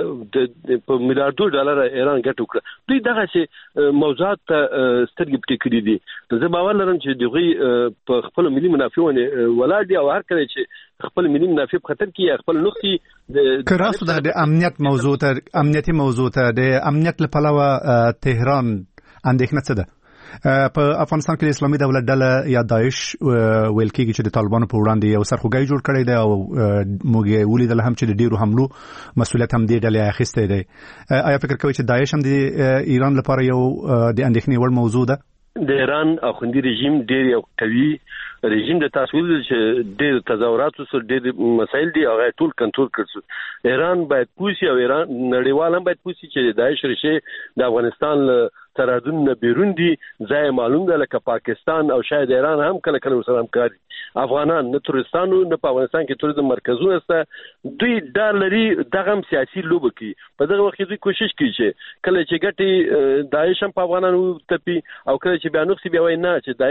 په میلیارډو ډالر ایران ګټ وکړه دوی دغه چې موضوعات سترګې پټې کړې دي زه باور لرم چې دوی په خپل ملي منافعونه ولاړ دي او هر کله چې خپل ملي منافع په خطر کې خپل نقطي د کراسو د امنیت موضوع ته امنیتي موضوع ته د امنیت لپاره تهران اندېښنه څه ده په افغانستان کې اسلامي دولت ډله یا داعش ویل کېږي چې د طالبانو په وړاندې یو سرخوږی جوړ کړی دی او موږ ولیدل هم چې د ډیرو حملو مسؤلیت هم دې ډلې اخیستی دی آیا فکر کوئ چې داعش هم د ایران لپاره یو د اندېښنې وړ موضوع ده د ایران اخوندي رژیم ډیر یو قوي رژیم د تاسویل چې ډیر تظاهرات سره ډیر مسایل دي هغه ټول کنټرول کړي ایران باید پوسی او ایران نړیوال هم باید پوسی چې داعش ریشه د افغانستان ترادون نه بیرون دي ځای معلوم ده لکه پاکستان او شاید ایران هم کله کله سره همکاري افغانان نه تورستانو نه په افغانستان کې توریزم مرکزونه سته دوی ډالري دغه سیاسي لوب کوي په دغه وخت دوی کوشش کوي چې کله چې ګټي داعش هم په افغانانو تپي او کله چې بیا نو سی بیا وای نه چې داعش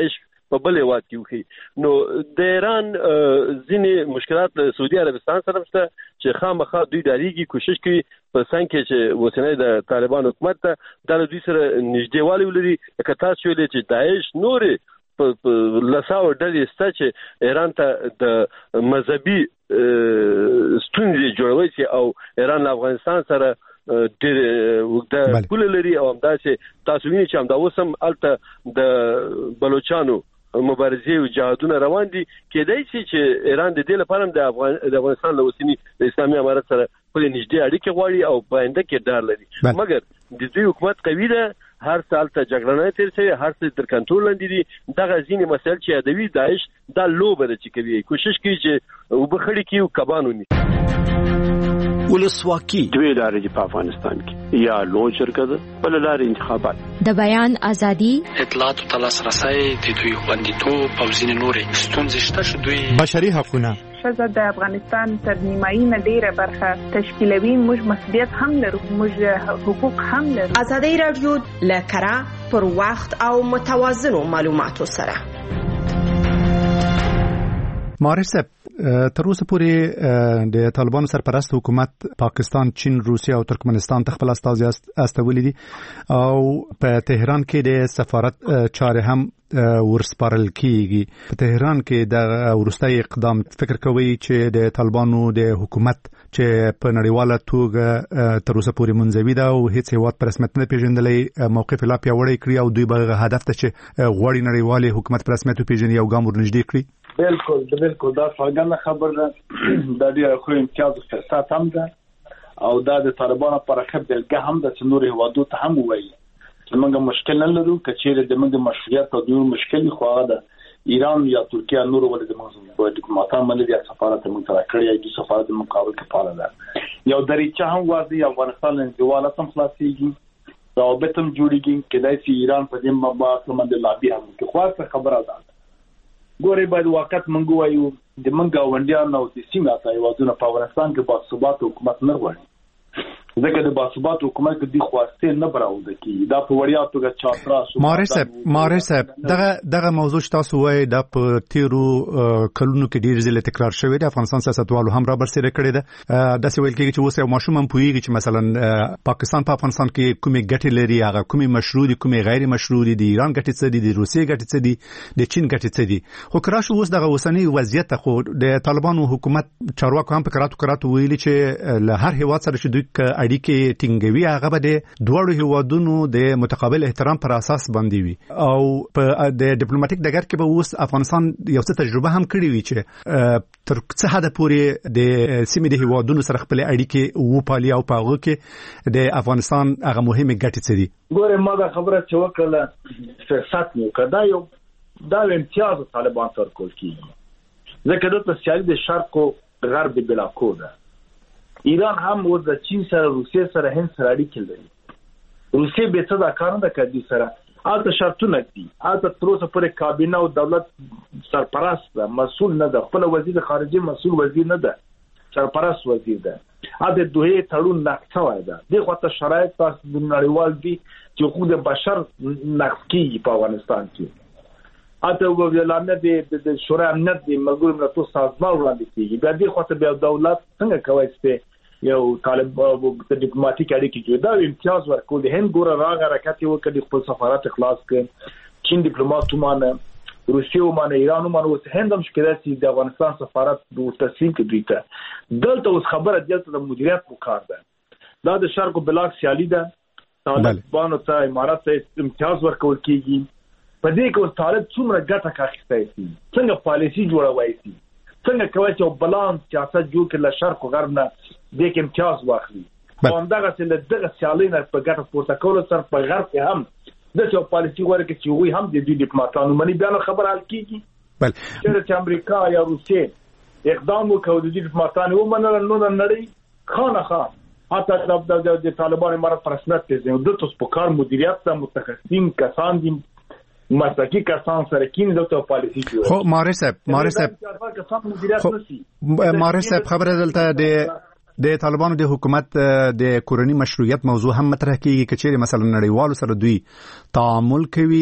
په بل هیواد کې وکړي. نو د ایران ځینې مشکلات له سعودي عربستان سره شته چې خامخا دوی داریږي کوشش کوي په څنګه کې چې اوسنۍ د طالبان حکومت ته د دوی سره نږدېوالی ولري. لکه تاسو ویلي چې داعش نورې په لساو ډلې شته چې ایران ته د مذهبي ستونزې جوړوي چې او ایران له افغانستان سره ډېر وګړه پوله لري او همداسې تاسو وینئ چې همدا اوس هم هلته د بلوچانو مبارزې او جهادونه روان دي. کېدای شي چې ایران د دې لپاره د افغان د افغانستان له اوسني د اسلامي امارت سره خپل نږدې اړیکې غواړي او په آینده کې ډار لري. مګر د دوی حکومت قوي ده، هر سال ته جګړه نه تیر شي، هر څه تر کنټرول لاندې دي. دغه ځینې مسایل چې یادوي داعش دا لوبه ده چې کوي کوشش کوي چې وبخړي کې او کبانو ني ولسواکي دوی لارې دي په افغانستان کې، یا لوی شرکت بل لارې انتخابات، د بیان ازادي، اطلاعات او تلاسرسي د دوی خوندیتوب او ځینې نورې ستونزې شته چې دوی بشري حقوقونه ښځه د افغانستان تر نیمایي نه ډیره برخه تشکیلوي. موږ مسؤلیت هم لرو، موږ حقوق هم لرو. ازادي رادیو لکرا پر وخت او متوازنو معلوماتو سره. معرف صاحب، تر اوسه پورې د طالبانو سرپرست حکومت پاکستان، چین، روسیه او ترکمنستان ته خپل استازي استولي دي او په تهران کې د سفارت چارې هم ورسپارل کیږي. په تهران کې د ورستۍ اقدام فکر کوي چې د طالبانو د حکومت چې په نړیواله توګه تر اوسه پورې منځوي ده او هیڅ هیواد په رسمیت نه پیژندلې، موقف لا پیاوړی کړی او دوی به هدف ته چې غواړي نړیواله حکومت په رسمیت پیژني او ګام ورنږدې کړي. بالکل بالکل دا څرګنده خبره ده. دا ډیره خو امتیاز فرصت هم ده او دا د طالبانو پر خپل بلګه هم د څنور هوادو ته هم وایي چې موږ مشکل نه لرو، کچېره د موږ مشروعیت او د مشکل خو ده ایران یا ترکیه نور ولې د موږ ډیپلوماټان باندې د سفارت موږ سره کړی دی، سفارت مقابل کې فعال ده. یو دریچه هم واځي افغانستان له دیواله تم خلاصيږي، رابطه هم جوړیږي، کله چې ایران په دې مباحث باندې لابي هم کې خاصه خبره ده. ګورې باید وخت منګو وایو د منګا وندیان او د سیمه ته یوازونه په افغانستان کې با ثبات حکومت نه غواړي، ځکه د با ثبات حکومت کې د خواسته نه براوده کی دا په وړیا توګه چاپرا شو. مارسب مارسب دغه دغه موضوع تاسو وایي د په تیرو کلونو کې ډیر ځله تکرار شوی د افغانستان سیاستوالو هم را برسېره کړی ده. د څه ویل کېږي چې اوس یو ماشوم هم پوهیږي چې مثلا پاکستان په افغانستان کې کومې ګټې لري، هغه کومې مشروع دي، کومې غیر مشروع دي، د ایران ګټې څه دي، د روسیې ګټې څه دي، د چین ګټې څه دي. خو کراشو اوس دغه اوسنی وضعیت خو د طالبانو حکومت چارواکو هم په کراتو کراتو ویلي چې له هر هیواد سره چې دوی اړیکې ټینګ وی هغه به د دوړو هیوادونو د متقابل احترام پر اساس باندې وي او په د ډیپلوماټیک ډګر کې به اوس افغانستان یو څه تجربه هم کړې وي چې تر څه حد پورې د سیمې د هیوادونو سره خپل اړیکې وپالي او په هغه کې د افغانستان هغه مهمه ګټې څه دي. ګوره ما دا خبره چې وکړه فرصت مو کدا یو دا امتیاز طالبان تر کول کیږي ځکه د سیاسي د شرق او غرب بلا کوده. ایران هم و د چین سره، روسیې سره، هند سره اړیکې لري. روسیې به څه دا کار نه کوي سره اته شرطونه دي، اته تر اوسه پورې کابینه او دولت سرپرست ده، مسؤل نه ده، خپل وزیر خارجه مسؤل وزیر نه ده، سرپرست وزیر ده. اته دوه تړون نقص وای ده. دغه ته شرایط تاسو د نړیوال دي چې حقوق بشر نقض کیږي په افغانستان کې. اته ویلانه د شورا امنیت د ملګرو ملتونو سازمان وړاندې کیږي. بیا دغه ته بیا دولت څنګه کوي چې یو طالب د ډیپلوماټیک اړیکې کې دا امتیاز ورکول. د هند ګوره راغ حرکت یو کړي خپل سفارت خلاص کړي، چین ډیپلوماټ مانه، روسیه مانه، ایران مانه، اوس هند هم شکایت چې د افغانستان سفارت د تسلیم کړي ته دلته اوس خبره دلته د مدیریت وکړ ده. دا د شرق بلاک سیالي ده، طالبانو ته امارات ته امتیاز ورکول کیږي. په دې کې اوس طالب څومره ګټه اخیستای شي، څنګه پالیسي جوړوي شي، څنګه کوي چې بلان سیاست جوړ کړي له شرق او غرب نه د امتیاز واخلي. همدغه چې له دغه سیالۍ نه په ګټه پورته کول سره په غرب کې هم د څو پالیسي ورکړي چې وي هم د دې ډیپلوماټانو باندې بیان خبر حل کیږي. بل چې امریکا یا روسیې اقدام وکړي د دې ډیپلوماټانو ومنل نو نړۍ خانه خان حتی د طالبانو مراد پر رسمیت ته د تاسو په کار مدیریت ته متخصصین کسان دي، مسلکی کسان سره کین دغه پالیسي جوړه. خو مارسب مارسب خو مارسب خبره دلته د د طالبانو د حکومت د کورنی مشروعیت موضوع هم مطرح کیږي چې چیرې مثلا نړیوالو سره دوی تعامل کوي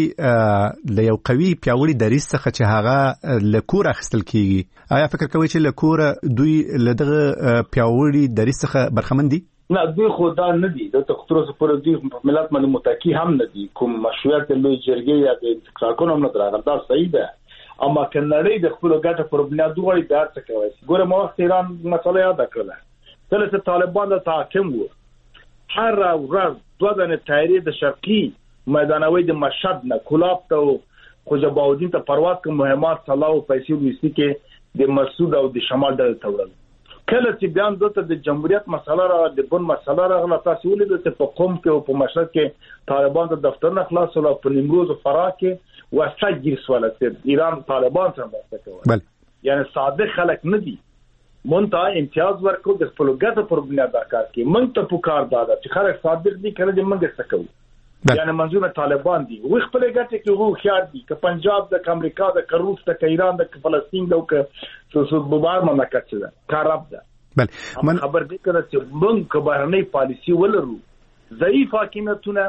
ل یو قوي پیاوړي دریځ څخه چې هغه له کور اخیستل کیږي. آیا فکر کوئ چې له کور دوی له دغه پیاوړي دریځ څخه برخمن دي؟ نه، دوی خو دا نه دي. د تختروس پر دوی ملت باندې متکی هم نه دي. کوم مشروعیت لوی جرګې یا د انتخابونو هم نه راغلی. دا صحیح ده، اما کنړی د خپل ګټه پر بنیاد وړي دا څه کوي. ګوره ما وخت ایران مسله یاد کړله. کله چې طالبان د تحکم وو، هر ورځ دوه دنه تایری د شرقي میدانوي د مشهد نه کولاب ته خوجباودین ته پرواز کوم مهمات صلاح او پیسې وېستي کې د مسعود او د شمال ډول تورل. کله چې بیان دته د جمهوریت مسله را د بن مسله راغله، تاسو ولید چې په قوم کې او په مشرق کې طالبان د دفتر نه خلاص ولا په نیمروز او فراه کې وسجل سوالت ایران طالبان سره مرسته کوي. بل یعنی ساده خلک نه دي. مونږ امتیاز ورکو د خپل ګټه پر بنیاد کار کوي. مونږ ته پکار داده چې خلک صادق دي کړي د مونږ څه کوي. یعنی منظور طالبان دي وي خپل ګټه کې وو خيار دي ک پنجاب د امریکا د روس د ایران د فلسطین د ک سوسو بوبار مملکت ده کارب ده. بل من خبر دې کړه چې موږ کبرنی پالیسی ولرو. ضعیف حکومتونه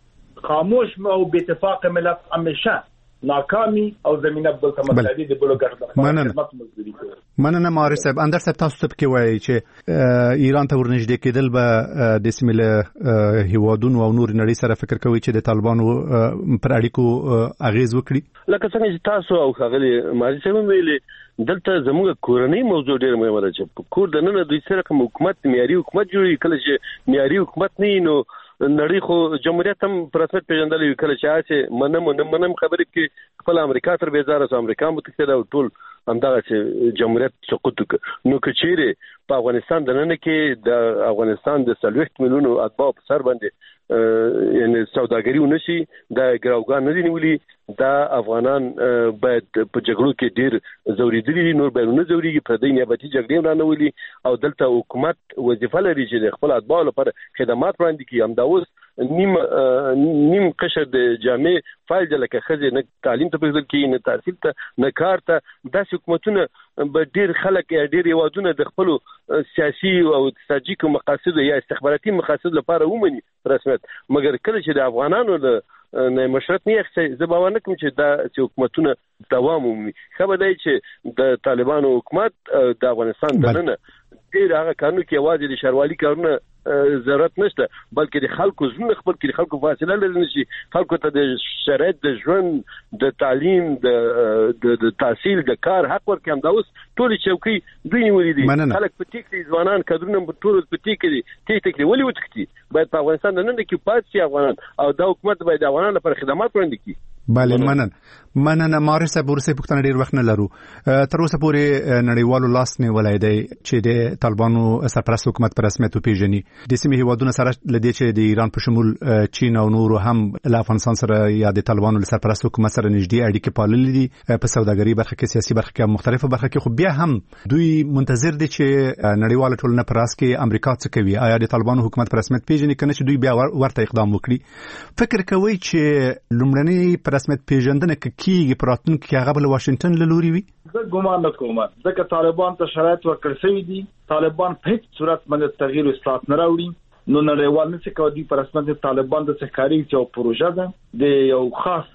خاموش او بے اتفاق ملت همیشه ناکامي او زمينه بل ته مساعدي د بلوګر د خدمت مزدوري کوي. مننه مارس صاحب. اندر صاحب تاسو ته کې وایي چې ایران ته ورنږدې کېدل به د سیمه هیوادونو او نور نړۍ سره فکر کوي چې د طالبانو پر اړیکو اغیز وکړي. لکه څنګه چې تاسو او خغلی مارس صاحب ویلي دلته زموږ کورنۍ موضوع ډېر مهمه ده چې کور د نن دوی سره کوم حکومت معیاري حکومت جوړي. کله چې معیاري حکومت نه نو نړۍ خو جمهوریت هم پرسمت پیژندلې کله چې چې منم نه منم خبرې کې خپل امریکا تر بیزاره سو امریکا متحده او ټول همدغه چې جمهوریت سقوط نو کچېره په افغانستان د نن کې د افغانستان د څلوېښت میلیونو اتباع په سر باندې یعنی سوداګري ونشي د ګراوګان نه دی نیولي دا افغانان باید په جګړو کې ډیر زوریدلي نور بیرونه زوريږي په دې نیابتي جګړې نه ولي او دلته حکومت وظیفه لري چې خپل اتباع لپاره خدمات وړاندې کړي. هم دا اوس نیم نیم قشر د جامع فایل لکه خزه نه تعلیم ته پېژل کې نه تحصیل ته نه کار ته د حکومتونه به ډیر خلک یا ډیر یوادونه د خپل سیاسي او اقتصادي مقاصد یا استخباراتي مقاصد لپاره ومني رسمیت. مګر کله چې د افغانانو د نه مشرت نه یې زه باور نه کوم چې دا حکومتونه دوام ومني. خبر دی چې د طالبانو حکومت د افغانستان دننه ډیر هغه قانون کې आवाज د شروالي کارونه ضرورت نشته بلکې د خلکو زونه خپل کې خلکو فاصله لري نشي. خلکو ته د شرایط د ژوند د تعلیم د د تحصیل د کار حق ورکړي. هم دا اوس ټول چوکي دوی نیولې دي. خلک په ټیک دي ځوانان کډرونه په ټول په ټیک دي ټیک ټیک ولې وټکتي باید په افغانستان نن کې پاتې افغانان او د حکومت باید افغانان لپاره خدمات وړاندې کړي. بله منن مننه مارس بورسه پښتنه ډیر وخت نه لرو. تر اوسه پورې نړیوالو لاس نه ولای دی چې د طالبانو سرپرست حکومت پر رسمیت پیژني. د سیمې هیوادونو سره لدې چې د ایران په شمول چین او نورو هم له افغانستان سره یا د طالبانو سرپرست حکومت سره نږدې اړیکې پاللې دي په سوداګري برخه کې سیاسي برخه کې مختلفه برخه کې. خو بیا هم دوی منتظر دي چې نړیواله ټولنه پر راس کې امریکا څه کوي. آیا د طالبانو حکومت پر رسمیت پیژني کنه چې دوی بیا ورته اقدام وکړي؟ فکر کوي چې لومړنی پر رسمیت پیژندنه کیږي پراتون کې هغه بل واشنگټن له لوري وي؟ زه ګومان نه کوم ځکه طالبان ته شرایط ورکړل شوی دي. طالبان په هیڅ صورت باندې تغییر او اصلاحات نه راوړي. نو نړیوال نه څه کوي پر اساس طالبان د سکاري یو پروژه ده د یو خاص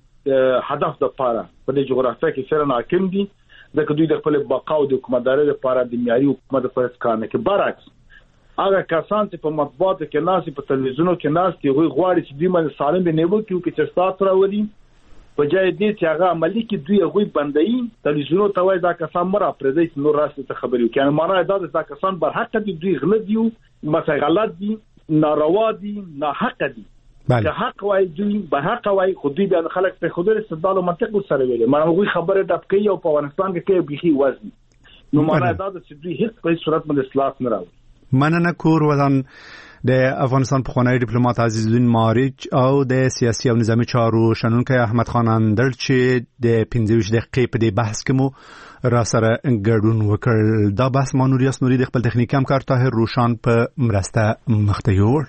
هدف لپاره په دې جغرافیه کې سره ناکام دي. ځکه دوی د خپل بقا او د حکومتداري لپاره د معیاري حکومت په کار نه کې برعکس هغه کسان چې په مطبوعاتو کې ناس په تلویزیونونو کې ناس دي هغه غواړي چې دوی باندې سالم بنوي کې چې ستاسو راوړي په ځای دې چې هغه عملی کې دوی هغه بندایي تلویزیونونو ته وایي دا کسان مر اپریدي نو راسته ته خبري کوي. یعنی معنا دا دا کسان بر حق دي دوی غلط دي مثلا غلط دي ناروا دي نه حق دي. که حق وای دوی به حق وای خو دوی د خلک په خوده استدلال او منطق سره ویلي. معنا هغه خبره د کوي او په افغانستان کې کې بيخي وزن نو معنا دا چې دوی هیڅ په صورت باندې اصلاح نه راوړي. مننه کور ودان د افغانستان پخوانی ډیپلوماټ عزیزالدین مارج او د سیاسي او نظامی چارو شنونکی احمد خان اندر چې د پنځه ویشت دقیقې په دې بحث کې مو را سره ګډون وکړ. دا بحث ما نوریاس نوري د خپل تخنیکي همکار طاهر روشان په مرسته مخته یوړ.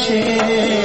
چې